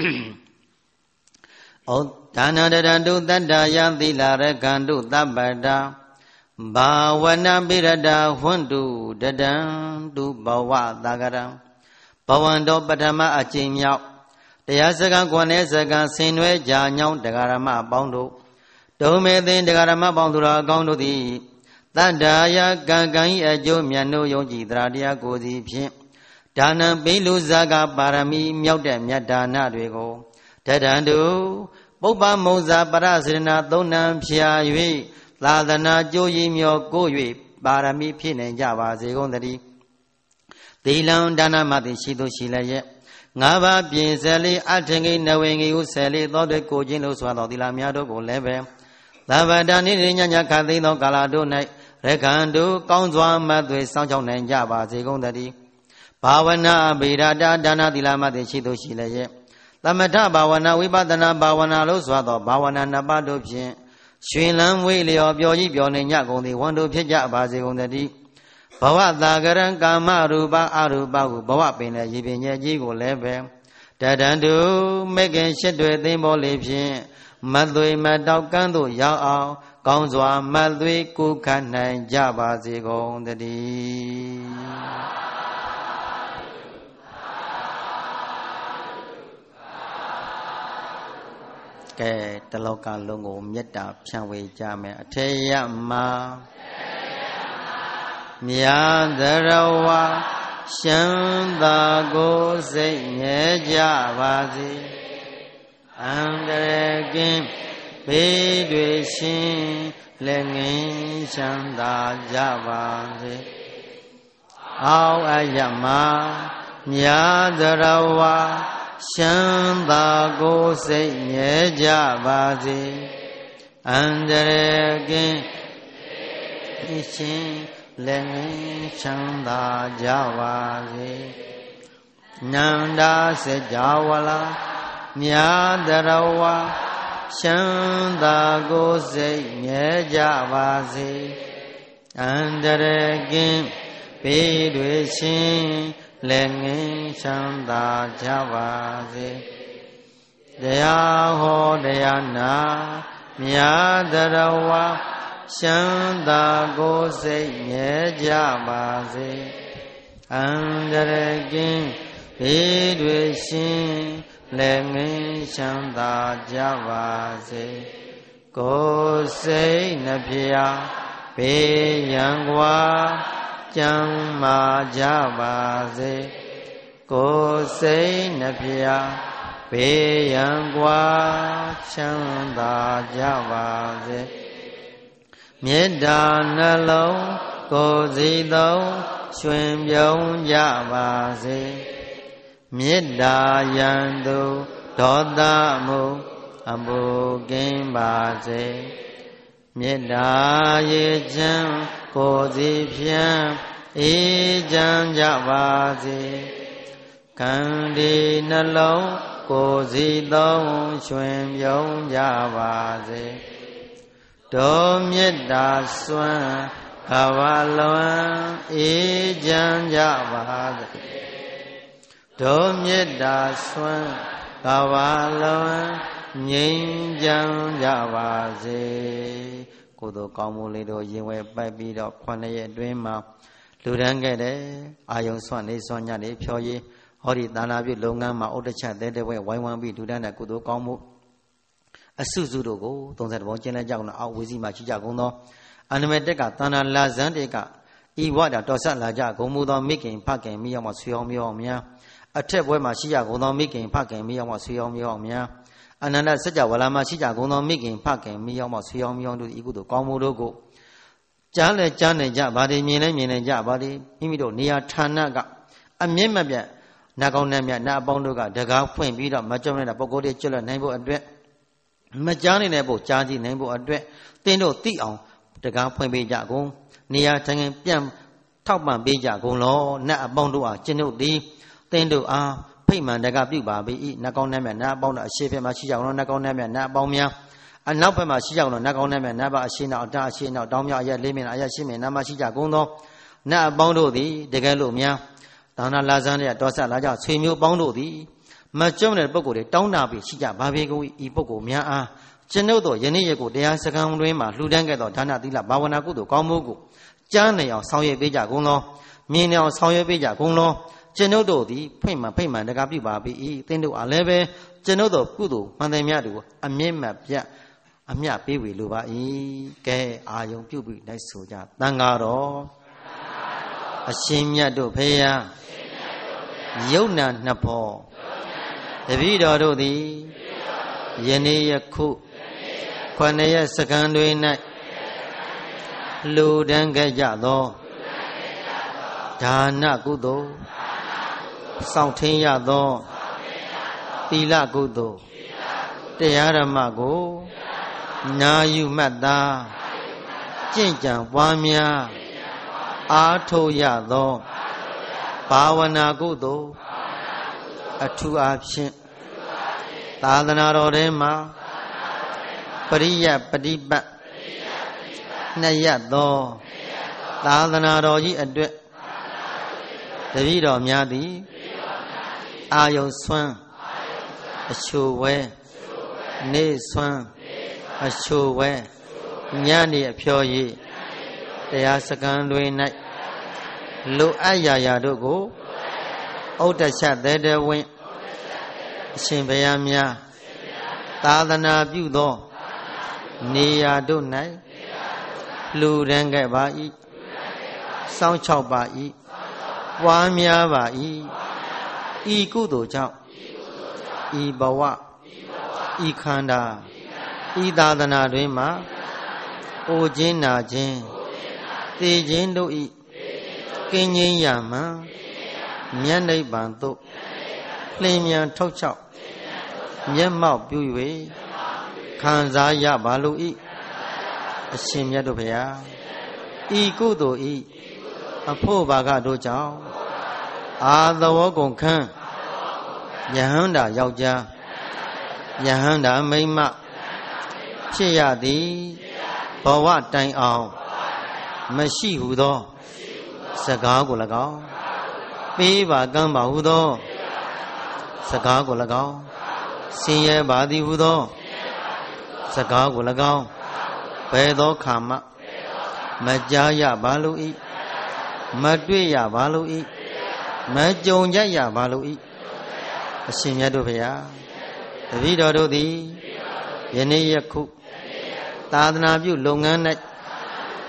ဩဒါနတရတုတတ္တယသီလရကံတုသဗ္ဗတာဘာဝနာပိရတဟွန္တုတတံတုဘဝသာကရံဘဝန္တောပထမအကျင့်မြောက်တရားစကားကွန်တဲ့စကားဆင်နွဲကြညောင်းတရားဓမ္မအပေါင်းတို့ဒုမေသင်တရားဓမ္မပေါင်းသူတော်အကောင်းတို့သည်တတ္တရာကံကံဤအကျိုးမြတ်နိုးယုံကြည်တရားတရားကိုစီဖြင့်ဒါနံပိလူဇာကပါရမီမြောက်တဲ့မြတ်ဒါနတွေကိုတတံတုပုပ္ပမုံဇာပရစေနာသုံးနံဖြာ၍သာသနာကြိုးရည်မြော်ကို၍ပါရမီဖြစ်နိုင်ကြပါစေကုန်သတည်းသီလံဒါနမတိရှိသူရှိလျက်ငါးပါးပြင်ဆယ်လေးအထင်ကြီးနဝေငီဟုဆယ်လေးသောတွေကိုချင်းလို့ဆိုသောသီလများတို့ကိုလည်းပဲသဗ္ဗတာနိရိညညခသိသောကာလတို့၌ရခန္တုကောင်းစွာမသွေစောင့်ရှောက်နိုင်ကြပါစေကုန်သတည်းဘာဝနာဗေဒတာဒါနသီလမတိရှိသူရှိလျက်သမထဘာဝနာဝိပဿနာဘာဝနာလို့ဆိုသောဘာဝနာနှစ်ပါးတို့ဖြင့်ရွှင်လန်းဝေးလျော်ပျော်ကြီးပျော်နေညကုန်သည်ဝန်တို့ဖြစ်ကြပါစေကုန်သတည်းဘဝတာကရံကာမရူပအရူပဟုဘဝပင်လည်းရည်ပင်ရဲ့ကြီးကိုလည်းပဲတတံတုမေခင်ရှစ်တွေသိမ့်ပေါ်လေဖြင့်မသွေမတောက်ကန်းသို့ရောက်အောင်ကောင်းစွာမသွေကုခတ်နိုင်ကြပါစေကုန်သတည်းကဲတလောကလုံးကိုမေတ္တာဖြန့်ဝေကြမယ်အထေယမမြတ်သရဝါရှမ်းသာကိုစိတ်ငြဲကြပါစေအန္တရာယ်ကင်းဘေးတွေရှင်းလက်ငင်းချမ်းသာကြပါစေအောက်အယမမြတ်သရဝါရှမ်းသာကိုစိတ်ငြဲကြပါစေအန္တရာယ်ကင်းရှင်းလက်ငင်းချမ်းသာကြပါစေနန္ဒာစကြဝဠာမြတ်တရဝါရှမ်းသာကိုစိတ်ငြဲကြပါစေအန္တရာယ်ကင်းဘေးတွေရှင်းလက်ငင်းချမ်းသာကြပါစေတရားဟောတရားနာမြတ်တရဝါရှမ်းသာကိုစိတ်ငြဲကြပါစေအန္တရာယ်ကင်းဘေးတွေရှင်းလက်ငင်းချမ်းသာကြပါစေကိုယ်စိတ်နှဖျားဘဘေးရန်ကွာကျမ်းမာကြပါစေကိုယ်စိတ်နှဖျားဘေးရန်ကွာချမ်းသာကြပါစေမေတ္တာနှလုံးကိုယ်စီသုံးရွှင်ပြုံးကြပါစေမေတ္တာယံသူဒေါသမှုအမှုကင်းပါစေမေတ္တာရေချမ်းကိုယ်စီဖြန့်အေးချမ်းကြပါစေကံဒီနှလုံးကိုယ်စီသုံးရွှင်ပြုံးကြပါစေတောမေတ္တာစွမ်းကဘာလွန်အေးချမ်းကြပါစေတောမေတ္တာစွမ်းကဘာလွန်ငြိမ်းချမ်းကြပါစေကိုယ်တို့ကောင်းမှုလေးတို့ရင်ဝဲပိုက်ပြီးတော့9ရက်အတွင်းမှာလူတန်းခဲ့တယ်အာယုံစွန့်နေစွန့်ညနေဖြောရေးဟောဒီသာနာပြုလုပ်ငန်းမှာဥဒ္ဒချက်တဲ့ဝဲဝိုင်းဝန်းပြီးလူတန်းတဲ့ကုသိုလ်ကောင်းမှုအစုစုတို့ကို30ဘုံကျင်းလဲကြအောင်အောက်ဝေစီမှာရှိကြကုန်သောအနမတက်ကသာနာလာဇန်တေကဤဝဒတော်ဆက်လာကြဂုံမူသောမိခင်ဖခင်မိအောင်မဆွေအောင်မြောင်းများအထက်ဘွဲမှာရှိကြကုန်သောမိခင်ဖခင်မိအောင်မဆွေအောင်မြောင်းများအနန္တစัจ java လာမှာရှိကြကုန်သောမိခင်ဖခင်မိအောင်မဆွေအောင်မြောင်းတို့ဤကုသိုလ်ကောင်းမှုတို့ကိုကြားလဲကြားနိုင်ကြပါသည်မြင်လဲမြင်နိုင်ကြပါသည်မိမိတို့နေရာဌာနကအမြင့်မပြတ်နာကောင်းနဲ့မြတ်နာအပေါင်းတို့ကတကားဖွင့်ပြီးတော့မကြုံတဲ့ပုဂ္ဂိုလ်တွေကျွတ်လွတ်နိုင်ဖို့အတွက်မကြားနေတဲ့ပုကြားကြည့်နိုင်ဖို့အတွက်တင်းတို့သိအောင်တကားဖွင့်ပေးကြကုန်နေရာထိုင်ပြန်ထောက်ပံ့ပေးကြကုန်လောနတ်အပေါင်းတို့အားကျင့်တို့သည်တင်းတို့အားဖိတ်မှန်တကားပြုပါပေ၏နတ်ကောင်းနဲ့မြတ်နာအပေါင်းတို့အရှိဘက်မှာရှိကြအောင်နတ်ကောင်းနဲ့မြတ်နာအပေါင်းများအနောက်ဘက်မှာရှိကြအောင်နတ်ကောင်းနဲ့မြတ်နာဘအရှိနောက်အတအရှိနောက်တောင်းမြောက်အရက်လေးမြင်အရက်ရှိမြင်နာမရှိကြကုန်သောနတ်အပေါင်းတို့သည်တကယ်လို့များဒါနလာဇန်းတဲ့တော်ဆက်လာကြဆွေမျိုးပေါင်းတို့သည်မကြုံတဲ့ပုဂ္ဂိုလ်တွေတောင်းတာပြီးရှိကြဘာပေကိုဤပုဂ္ဂိုလ်များအားကျွန်ုပ်တို့ယနေ့ရက်ကိုတရားစခန်းတွင်မှာလှူဒန်းခဲ့သောဒါနသီလဘာဝနာကုသိုလ်ကောင်းမှုကိုကြားနေအောင်ဆောင်ရွက်ပေးကြကုန်သောမြင်နေအောင်ဆောင်ရွက်ပေးကြကုန်သောကျွန်ုပ်တို့သည်ဖိတ်မှန်တကားပြုပါပြီသင်တို့အားလည်းပဲကျွန်ုပ်တို့ကုသိုလ်မှန်တယ်များတို့အမြင့်မပြတ်အမြပေးဝေလိုပါ၏ကဲအာယုံပြုပြီးလိုက်ဆိုကြတန်ဃာတော်အရှင်မြတ်တို့ဖေယယုတ်နာနှစ်ဖော်တပည့်တော်တို့သည်ယနေ့ယခု9ရက်စက္ကန့်တွင်၌လှူဒန်းခဲ့ကြသောဒါနကုသိုလ်စောင့်ထင်းရသောသီလကုသိုလ်တရားဓမ္မကိုနာယူမှတ်သာကျင့်ကြံပွားများအားထုတ်ရသောဘာဝနာကုသိုလ်အထူးအားဖြင့်သာသနာတော်ထဲမှာပရိယပฏิပတ်နှစ်ရပ်သောသာသနာတော်ကြီးအတွက်တပည့်တော်များသည်အာယုံဆွမ်းအချိုဝဲနေဆွမ်းအချိုဝဲညနေအဖျော်ရည်တရားစခန်းတွင်၌လိုအပ်ရာတို့ကိုဩတ္တချက်သေးတဲ့ဝင်အရှင်ဘုရားများသာသနာပြုသောနေရာတို့၌လှူဒန်းခဲ့ပါ၏စောင့်ချောက်ပါ၏ပွားများပါ၏ဤကုသိုလ်ကြောင့်ဤဘဝဤခန္ဓာဤသာသနာတွင်မှာအိုခြင်းနာခြင်းသေခြင်းတို့ဤကင်းခြင်းရမှန်မြတ်နိဗ္ဗာန်သို့လင်းမြန်ထုတ်ချောက်မျက်မှောက်ပြု၍ခံစားရပါလို၏အရှင်မြတ်တို့ဘုရားဤကုသိုလ်ဤအဖို့ဘာကတို့ကြောင့်အာသဝကုန်ခန်းယဟန္တာယောက်ျားယဟန္တာမိန်းမဖြစ်ရသည်ဘဝတိုင်အောင်မရှိဟုသောစကားကို၎င်းပေးပါကမ်းပါဟုသောစကားကို၎င်းဆင်းရဲပါသည်ဟုသောစကားကို၎င်းဘယ်သောခါမှမကြားရပါလို၏မတွေ့ရပါလို၏မကြုံကြရပါလို၏အရှင်မြတ်တို့ဘုရားတပည့်တော်တို့သည်ယနေ့ယခုသာသနာပြုလုပ်ငန်း၌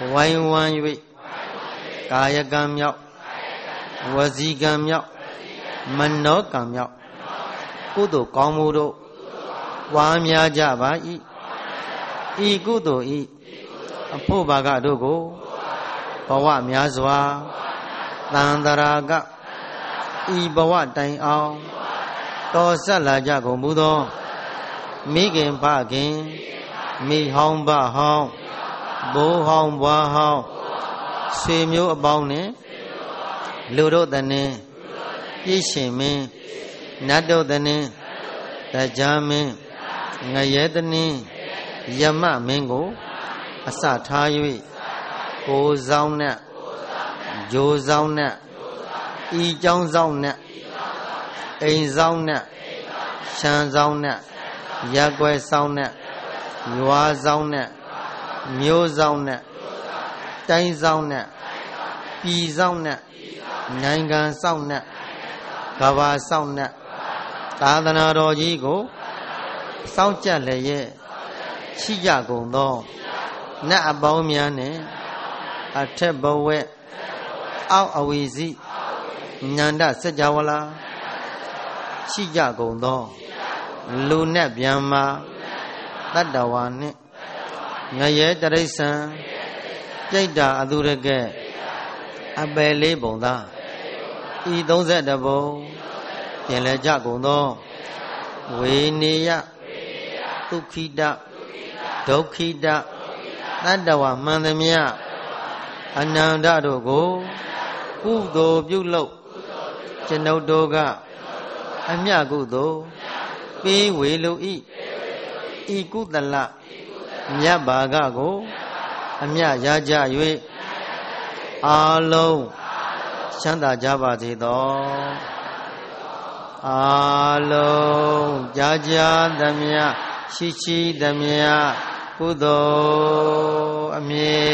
ဝိုင်းဝန်း၍ကာယကံမြောက်ဝစီကံမြောက်မနောကံမြောက်ကုသိုလ်ကောင်းမှုတို့ပွားများကြပါ၏ဤကုသိုလ်ဤအဖို့ဘာကတို့ကိုဘဝများစွာသံတရာကဤဘဝတိုင်အောင်တော်ဆက်လာကြကုန်မူသောမိခင်ဖခင်မိဟောင်းဘဟောင်းဘိုးဟောင်းဘွားဟောင်းဆွေမျိုးအပေါင်းနှင့်လူတို့တည်းပြည့်ရှင်မင်းနတ်တို့တည်းတရားမင်းငရဲတည်းယမမင်းကိုအစထား၍ကိုယ်ဆောင်နဲ့ဂျိုးဆောင်နဲ့ဤကြောင်းဆောင်နဲ့အိမ်ဆောင်နဲ့ရှမ်းဆောင်နဲ့ရက်ွယ်ဆောင်နဲ့ရွာဆောင်နဲ့မြို့ဆောင်နဲ့တိုင်းဆောင်နဲ့ပြည်ဆောင်နဲ့နိုင်ငံဆောင်နဲ့ကဘာဆောင်နဲ့သာသနာတော်ကြီးကိုစောင့်ကြလျက်ရှိကြကုန်သောနတ်အပေါင်းများနှင့်အထက်ဘဝအောက်အဝီစီဉာဏစัจ java လာရှိကြကုန်သောလူနဲ့ဗျံမာတတ္တဝါနှင့်ငရဲတရိစ္ဆာန်ပြိတ္တာအသူရကဲ့အပယ်လေးပုံသာဤ32ပုံပြင်လဲကြကုန်သောဝေနေယဒုက္ခိတဒုက္ခိတတတ္တဝါမှန်သမျှအနန္တတို့ကိုကုသိုလ်ပြုလုပ်ကျွန်ုပ်တို့ကအမြတ်ကုသိုလ်ပေးဝေလိုဤကုသလမြတ်ဘာကကိုအမြတ်ရကြ၍အာလုံးချမ်းသာကြပါစေသောအာလုံးကြာကြာသမျှရှိသမျှကုသိုလ်အမြဲ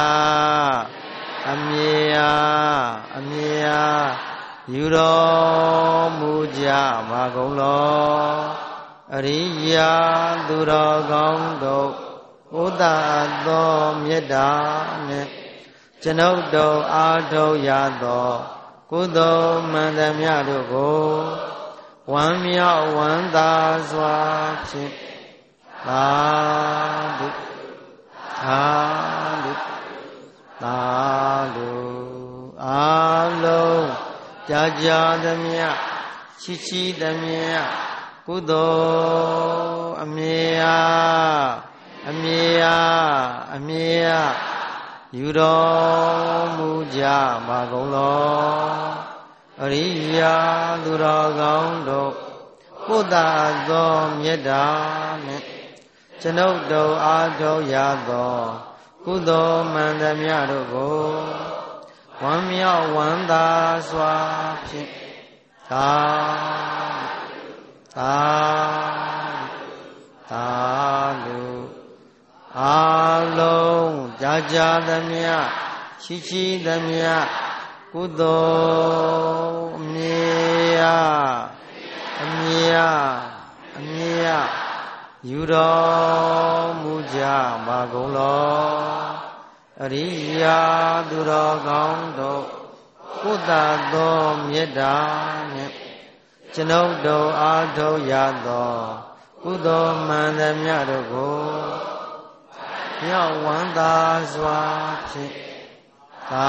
ယူတော်မူကြပါကုန်လောအရိယာသူတော်ကောင်းတို့ဘုဒ္ဓသောမေတ္တာနှင့်ကျွန်ုပ်တို့အားထုတ်ရသောကုသိုလ်မှန်သမျှတို့ကိုဝမ်းမြောက်ဝမ်းသာစွာဖြင့်သာဓုအားလုံးကြာကြာသမျှရှိသမျှကုသိုလ်အမြဲယူတော်မူကြပါကုန်လောအရိယာသူတော်ကောင်းတို့ဘုဒ္ဓသောမေတ္တာနှင့်ကျွန်ုပ်တို့အားထုတ်ရသောကုသိုလ်မှန်သမျှတို့ကိုဝမ်းမြောက်ဝမ်းသာစွာဖြင့်သာဓုအားလုံးကြာကြာသမျှရှိသမျှကုသိုလ်အမြဲယူတော်မူကြပါကုန်လောအရိယာသူတော်ကောင်းတို့ဘုဒ္ဓသောမေတ္တာနှင့်ကျွန်ုပ်တို့အားထုတ်ရသောကုသိုလ်မှန်သမျှတို့ကိုမြောက်ဝမ်းသာစွာဖြင့်သာ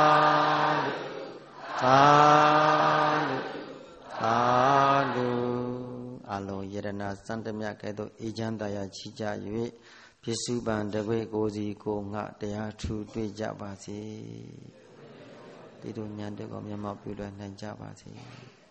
ဓုအလုံးယရဏစံတမြတ်ကဲ့သို့အေချမ်းတရားချီးကြ၍ပြစ္စုပန်တပည့်ကိုစီကိုငှတရားထူတွေ့ကြပါစေတိတို့ဉာဏ်တက်ကိုမျက်မှောက်ပြုလွှဲနိုင်ကြပါစေ